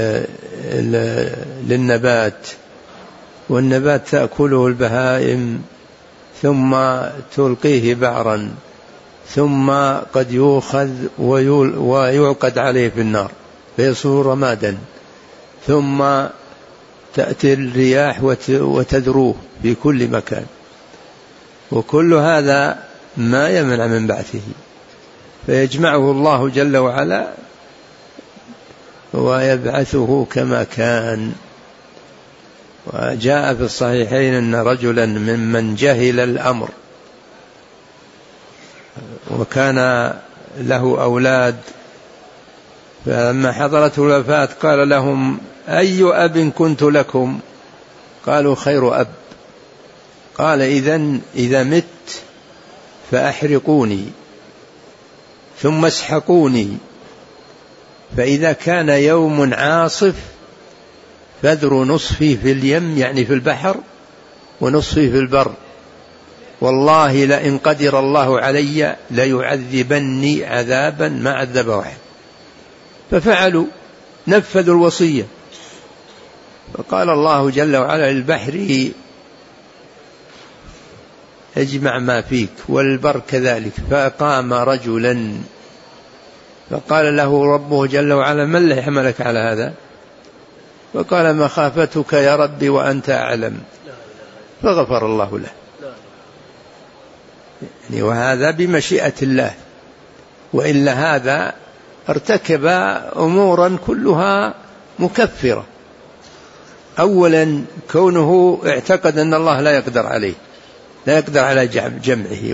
للنبات، والنبات تأكله البهائم ثم تلقيه بعرا، ثم قد يؤخذ ويعقد عليه في النار فيصير رمادا، ثم تأتي الرياح وتذروه في كل مكان، وكل هذا ما يمنع من بعثه. فيجمعه الله جل وعلا ويبعثه كما كان. وجاء في الصحيحين أن رجلا ممن جهل الأمر وكان له أولاد، فلما حضرته الوفاة قال لهم: أي أب كنت لكم؟ قالوا: خير أب. قال: إذا مت فأحرقوني ثم اسحقوني، فإذا كان يوم عاصف فاذروا نصفي في اليم، يعني في البحر، ونصفي في البر، والله لئن قدر الله علي ليعذبني عذابا ما عذب واحد. ففعلوا، نفذوا الوصية. فقال الله جل وعلا للبحر: اجمع ما فيك، والبر كذلك. فقام رجلا فقال له ربه جل وعلا: ما الذي حملك على هذا؟ فقال: مخافتك يا ربي وأنت أعلم. فغفر الله له. يعني وهذا بمشيئة الله، وإلا هذا ارتكب أمورا كلها مكفرة. أولا كونه اعتقد أن الله لا يقدر عليه، لا يقدر على جمعه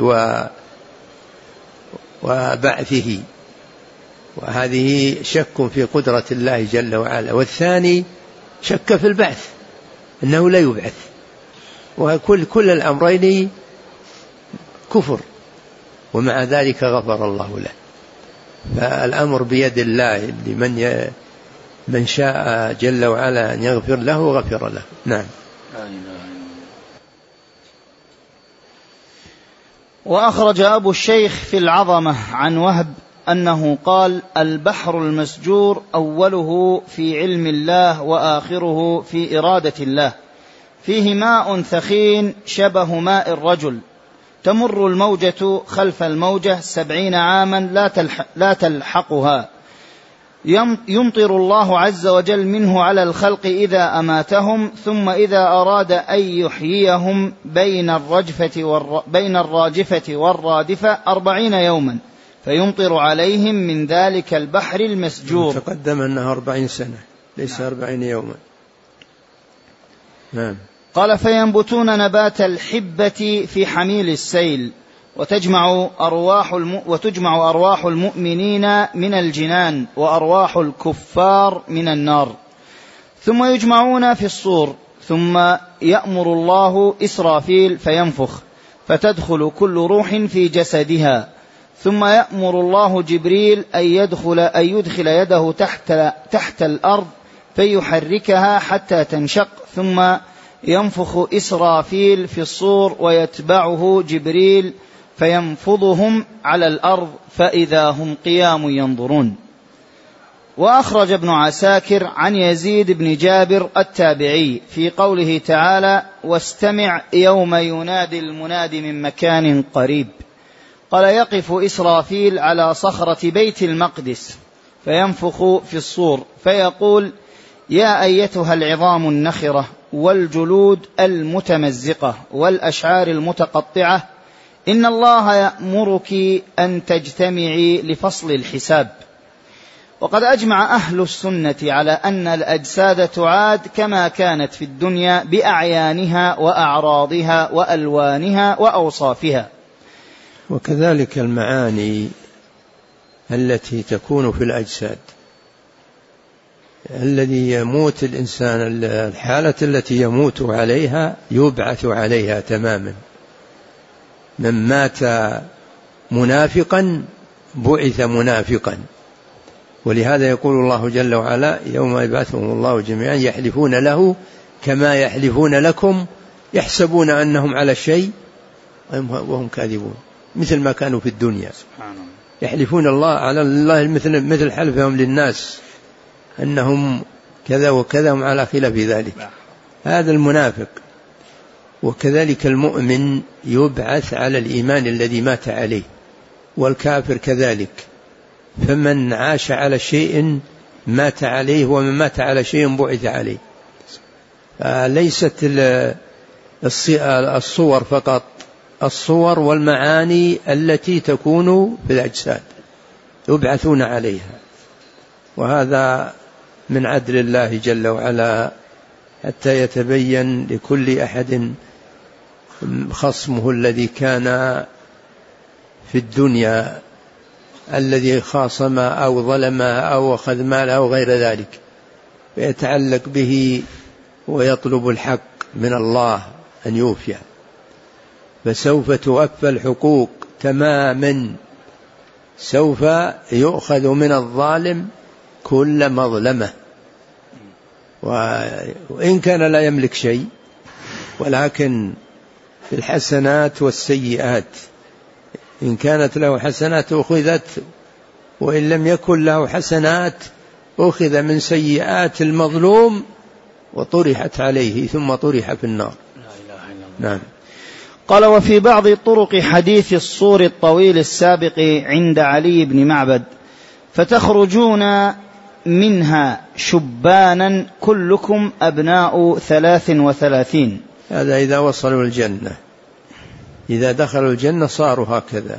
وبعثه، وهذه شك في قدرة الله جل وعلا. والثاني شك في البعث، أنه لا يبعث. وكل الأمرين كفر، ومع ذلك غفر الله له. فالأمر بيد الله، من شاء جل وعلا أن يغفر له غفر له. نعم. وأخرج أبو الشيخ في العظمة عن وهب أنه قال: البحر المسجور أوله في علم الله وآخره في إرادة الله، فيه ماء ثخين شبه ماء الرجل، تمر الموجة خلف الموجة 70 عاما لا تلحقها، يمطر الله عز وجل منه على الخلق إذا أماتهم، ثم إذا أراد أن يحييهم بين الراجفة والرادفة 40 يوما، فيمطر عليهم من ذلك البحر المسجور. تقدم أنها 40 سنة ليس 40 يوما. نعم. قال: فينبتون نبات الحبة في حميل السيل، وتجمع أرواح المؤمنين من الجنان، وأرواح الكفار من النار، ثم يجمعون في الصور، ثم يأمر الله إسرافيل فينفخ، فتدخل كل روح في جسدها، ثم يأمر الله جبريل أن يدخل يده تحت الأرض فيحركها حتى تنشق، ثم ينفخ إسرافيل في الصور، ويتبعه جبريل فينفضهم على الأرض، فإذا هم قيام ينظرون. وأخرج ابن عساكر عن يزيد بن جابر التابعي في قوله تعالى: واستمع يوم ينادي المناد من مكان قريب، قال: يقف إسرافيل على صخرة بيت المقدس فينفخ في الصور، فيقول: يا أيتها العظام النخرة والجلود المتمزقة والأشعار المتقطعة، إن الله يأمرك أن تجتمعي لفصل الحساب. وقد أجمع أهل السنة على أن الأجساد تعاد كما كانت في الدنيا بأعيانها وأعراضها وألوانها وأوصافها. وكذلك المعاني التي تكون في الأجساد. الذي يموت الإنسان، الحالة التي يموت عليها يبعث عليها تماما. من مات منافقا بعث منافقا. ولهذا يقول الله جل وعلا: يوم يبعثهم الله جميعا يحلفون له كما يحلفون لكم يحسبون أنهم على شيء وهم كاذبون، مثل ما كانوا في الدنيا يحلفون الله على الله مثل حلفهم للناس أنهم كذا وكذا، هم على خلاف ذلك. هذا المنافق. وكذلك المؤمن يبعث على الإيمان الذي مات عليه، والكافر كذلك. فمن عاش على شيء مات عليه، ومن مات على شيء بعث عليه. ليست الصور فقط، الصور والمعاني التي تكون في الأجساد. يبعثون عليها. وهذا من عدل الله جل وعلا حتى يتبين لكل أحد خصمه الذي كان في الدنيا، الذي خاصم أو ظلم أو أخذ مال أو غير ذلك، ويتعلق به ويطلب الحق من الله أن يوفي. فسوف توفى الحقوق تماما، سوف يؤخذ من الظالم كل مظلمة، وإن كان لا يملك شيء، ولكن في الحسنات والسيئات، إن كانت له حسنات أخذت، وإن لم يكن له حسنات أخذ من سيئات المظلوم وطرحت عليه ثم طرح في النار. نعم. قال: وفي بعض طرق حديث الصور الطويل السابق عند علي بن معبد: فتخرجون منها شبانا كلكم أبناء 33. هذا إذا وصلوا الجنة، إذا دخلوا الجنة صاروا هكذا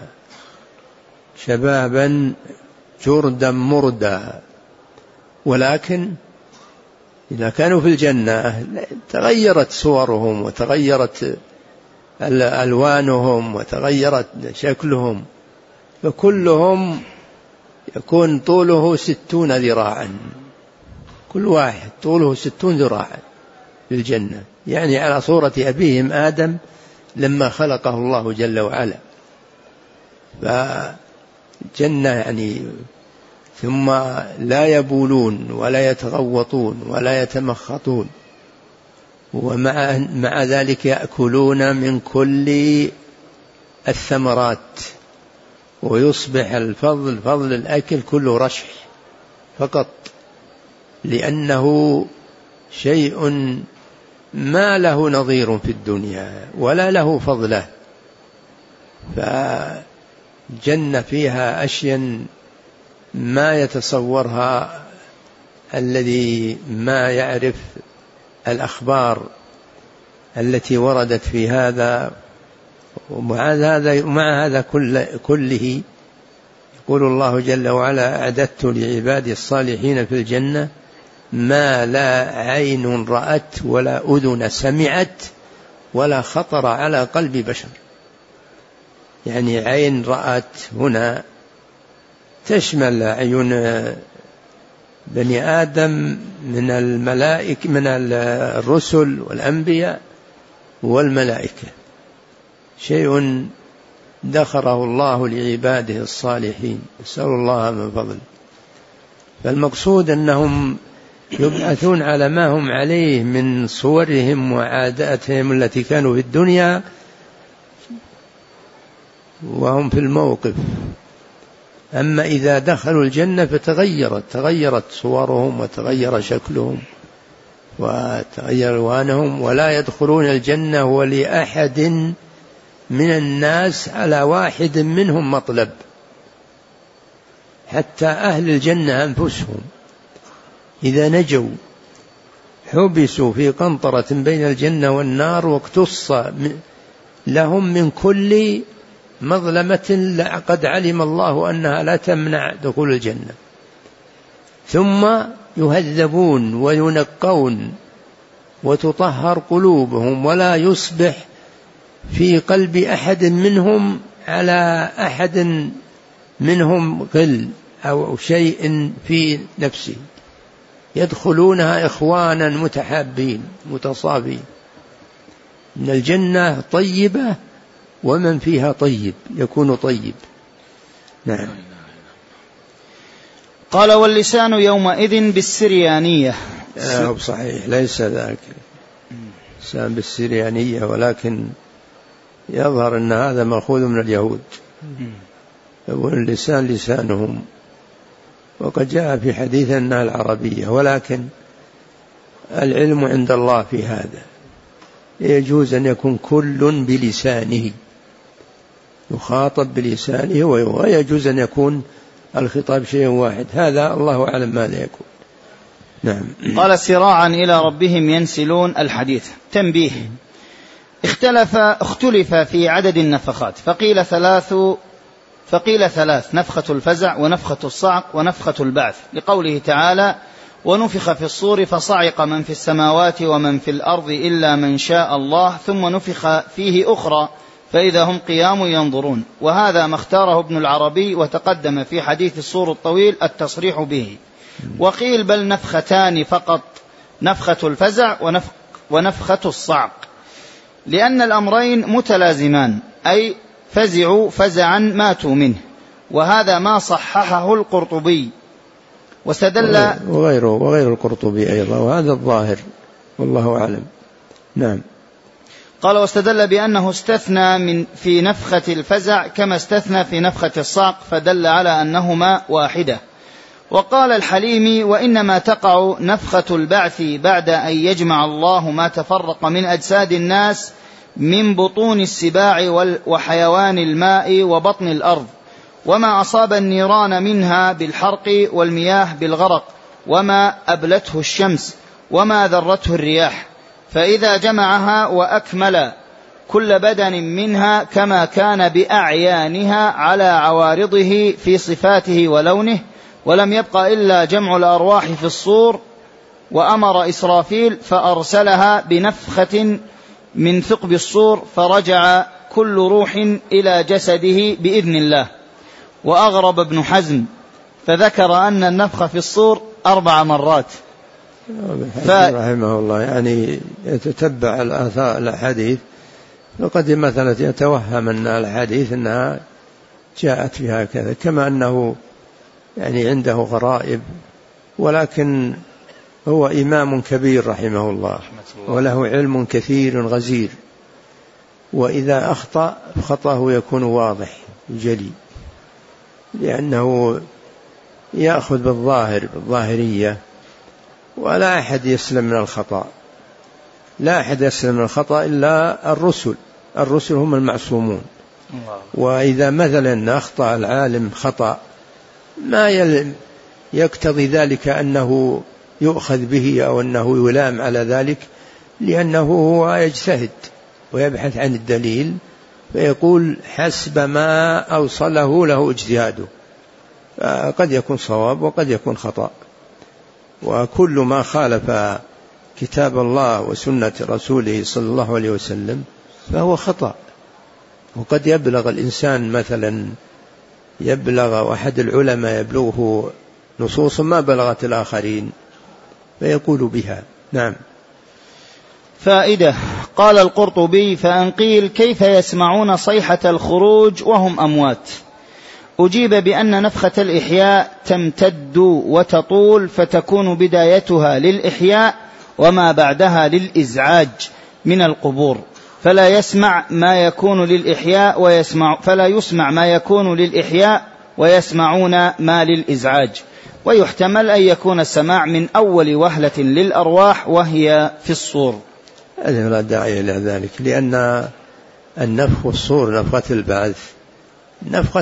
شبابا جردا مردا. ولكن إذا كانوا في الجنة تغيرت صورهم وتغيرت ألوانهم وتغيرت شكلهم، فكلهم يكون طوله 60 ذراعا، كل واحد طوله 60 ذراعا في الجنة، يعني على صورة أبيهم آدم لما خلقه الله جل وعلا. فجنة يعني، ثم لا يبولون ولا يتغوطون ولا يتمخطون، ومع ذلك يأكلون من كل الثمرات، ويصبح فضل الأكل كله رشح فقط، لأنه شيء ما له نظير في الدنيا ولا له فضله. فالجنة فيها أشياء ما يتصورها الذي ما يعرف الأخبار التي وردت في هذا. ومع هذا كله يقول الله جل وعلا: أعددت لعبادي الصالحين في الجنة ما لا عين رأت ولا أذن سمعت ولا خطر على قلب بشر. يعني عين رأت هنا تشمل عيون بني آدم من الملائكة، من الرسل والأنبياء والملائكة، شيء دخره الله لعباده الصالحين، نسأل الله من فضل. فالمقصود أنهم يبعثون على ما هم عليه من صورهم وعاداتهم التي كانوا في الدنيا وهم في الموقف. أما إذا دخلوا الجنة فتغيرت صورهم وتغير شكلهم وتغير ألوانهم، ولا يدخلون الجنة ولأحد من الناس على واحد منهم مطلب، حتى أهل الجنة أنفسهم إذا نجوا حبسوا في قنطرة بين الجنة والنار، واقتص لهم من كل مظلمة قد علم الله أنها لا تمنع دخول الجنة، ثم يهذبون وينقون وتطهر قلوبهم، ولا يصبح في قلب أحد منهم على أحد منهم غل أو شيء في نفسه، يدخلونها إخوانا متحابين متصابين. إن الجنة طيبة ومن فيها طيب يكون طيب. نعم. قال: واللسان يومئذ بالسريانية. صحيح، ليس ذاك لسان بالسريانية، ولكن يظهر أن هذا مأخوذ من اليهود، واللسان لسانهم، وقد جاء في حديث أنها العربية، ولكن العلم عند الله في هذا. يجوز أن يكون كل بلسانه، يخاطب بلسانه، ويجوز أن يكون الخطاب شيء واحد، هذا الله أعلم ماذا يكون. نعم. قال: سراعا إلى ربهم ينسلون. الحديث. تنبيه: اختلف في عدد النفخات، فقيل 3 فقيل 3: نفخة الفزع ونفخة الصعق ونفخة البعث، لقوله تعالى: ونفخ في الصور فصعق من في السماوات ومن في الأرض إلا من شاء الله ثم نفخ فيه أخرى فإذا هم قيام ينظرون. وهذا ما اختاره ابن العربي، وتقدم في حديث الصور الطويل التصريح به. وقيل بل نفختان فقط، نفخة الفزع ونفخة الصعق، لأن الأمرين متلازمان، أي فزعوا فزعا ماتوا منه. وهذا ما صححه القرطبي واستدل وغير القرطبي أيضا، وهذا الظاهر والله أعلم. نعم. قال: واستدل بأنه استثنى في نفخة الفزع كما استثنى في نفخة الصعق، فدل على أنهما واحدة. وقال الحليمي: وإنما تقع نفخة البعث بعد أن يجمع الله ما تفرق من أجساد الناس من بطون السباع وحيوان الماء وبطن الأرض، وما أصاب النيران منها بالحرق والمياه بالغرق، وما أبلته الشمس وما ذرته الرياح، فإذا جمعها وأكمل كل بدن منها كما كان بأعيانها على عوارضه في صفاته ولونه، ولم يبق إلا جمع الأرواح في الصور، وأمر إسرافيل فأرسلها بنفخة من ثقب الصور، فرجع كل روح إلى جسده بإذن الله. وأغرب ابن حزم فذكر أن النفخ في الصور 4 مرات. رحمه الله يعني يتتبع الآثار الأحاديث، وقد مثلا يتوهم أن الحديث أنها جاءت فيها كذا، كما أنه يعني عنده غرائب، ولكن هو إمام كبير رحمه الله وله علم كثير غزير، وإذا أخطأ خطأه يكون واضح جلي، لأنه يأخذ بالظاهرية، ولا أحد يسلم من الخطأ، لا أحد يسلم من الخطأ إلا الرسل هم المعصومون. وإذا مثلا أخطأ العالم خطأ ما يقتضي ذلك أنه يؤخذ به أو أنه يلام على ذلك، لأنه هو يجتهد ويبحث عن الدليل، فيقول حسب ما أوصله له اجتهاده، قد يكون صواب وقد يكون خطأ. وكل ما خالف كتاب الله وسنة رسوله صلى الله عليه وسلم فهو خطأ. وقد يبلغ الإنسان مثلا أحد العلماء يبلغه نصوص ما بلغت الآخرين فيقول بها. نعم. فائدة. قال القرطبي: فأن قيل كيف يسمعون صيحة الخروج وهم أموات؟ أجيب بأن نفخة الإحياء تمتد وتطول، فتكون بدايتها للإحياء وما بعدها للإزعاج من القبور، فلا يسمع ما يكون للإحياء ويسمعون ما للإزعاج. ويحتمل أن يكون السماع من أول وهلة للأرواح وهي في الصور. هذا لا داعي إلى ذلك، لأن النفخ الصور نفخة البعث نفخة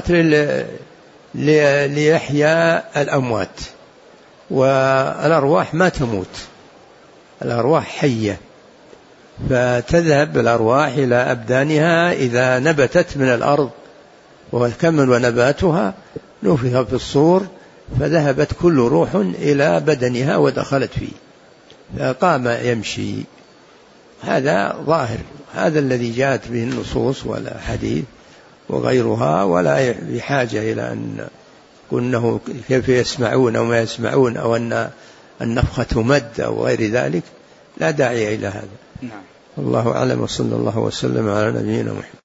لإحياء الأموات، والأرواح ما تموت، الأرواح حية، فتذهب الأرواح إلى أبدانها إذا نبتت من الأرض وكمل نباتها نفخ في الصور فذهبت كل روح إلى بدنها ودخلت فيه فقام يمشي. هذا ظاهر، هذا الذي جاءت به النصوص والحديث وغيرها، ولا بحاجة إلى أن قلناه كيف يسمعون أو ما يسمعون أو أن النفخة مد أو غير ذلك، لا داعي إلى هذا. نعم. الله أعلم، وصلى الله وسلم على نبينا محمد.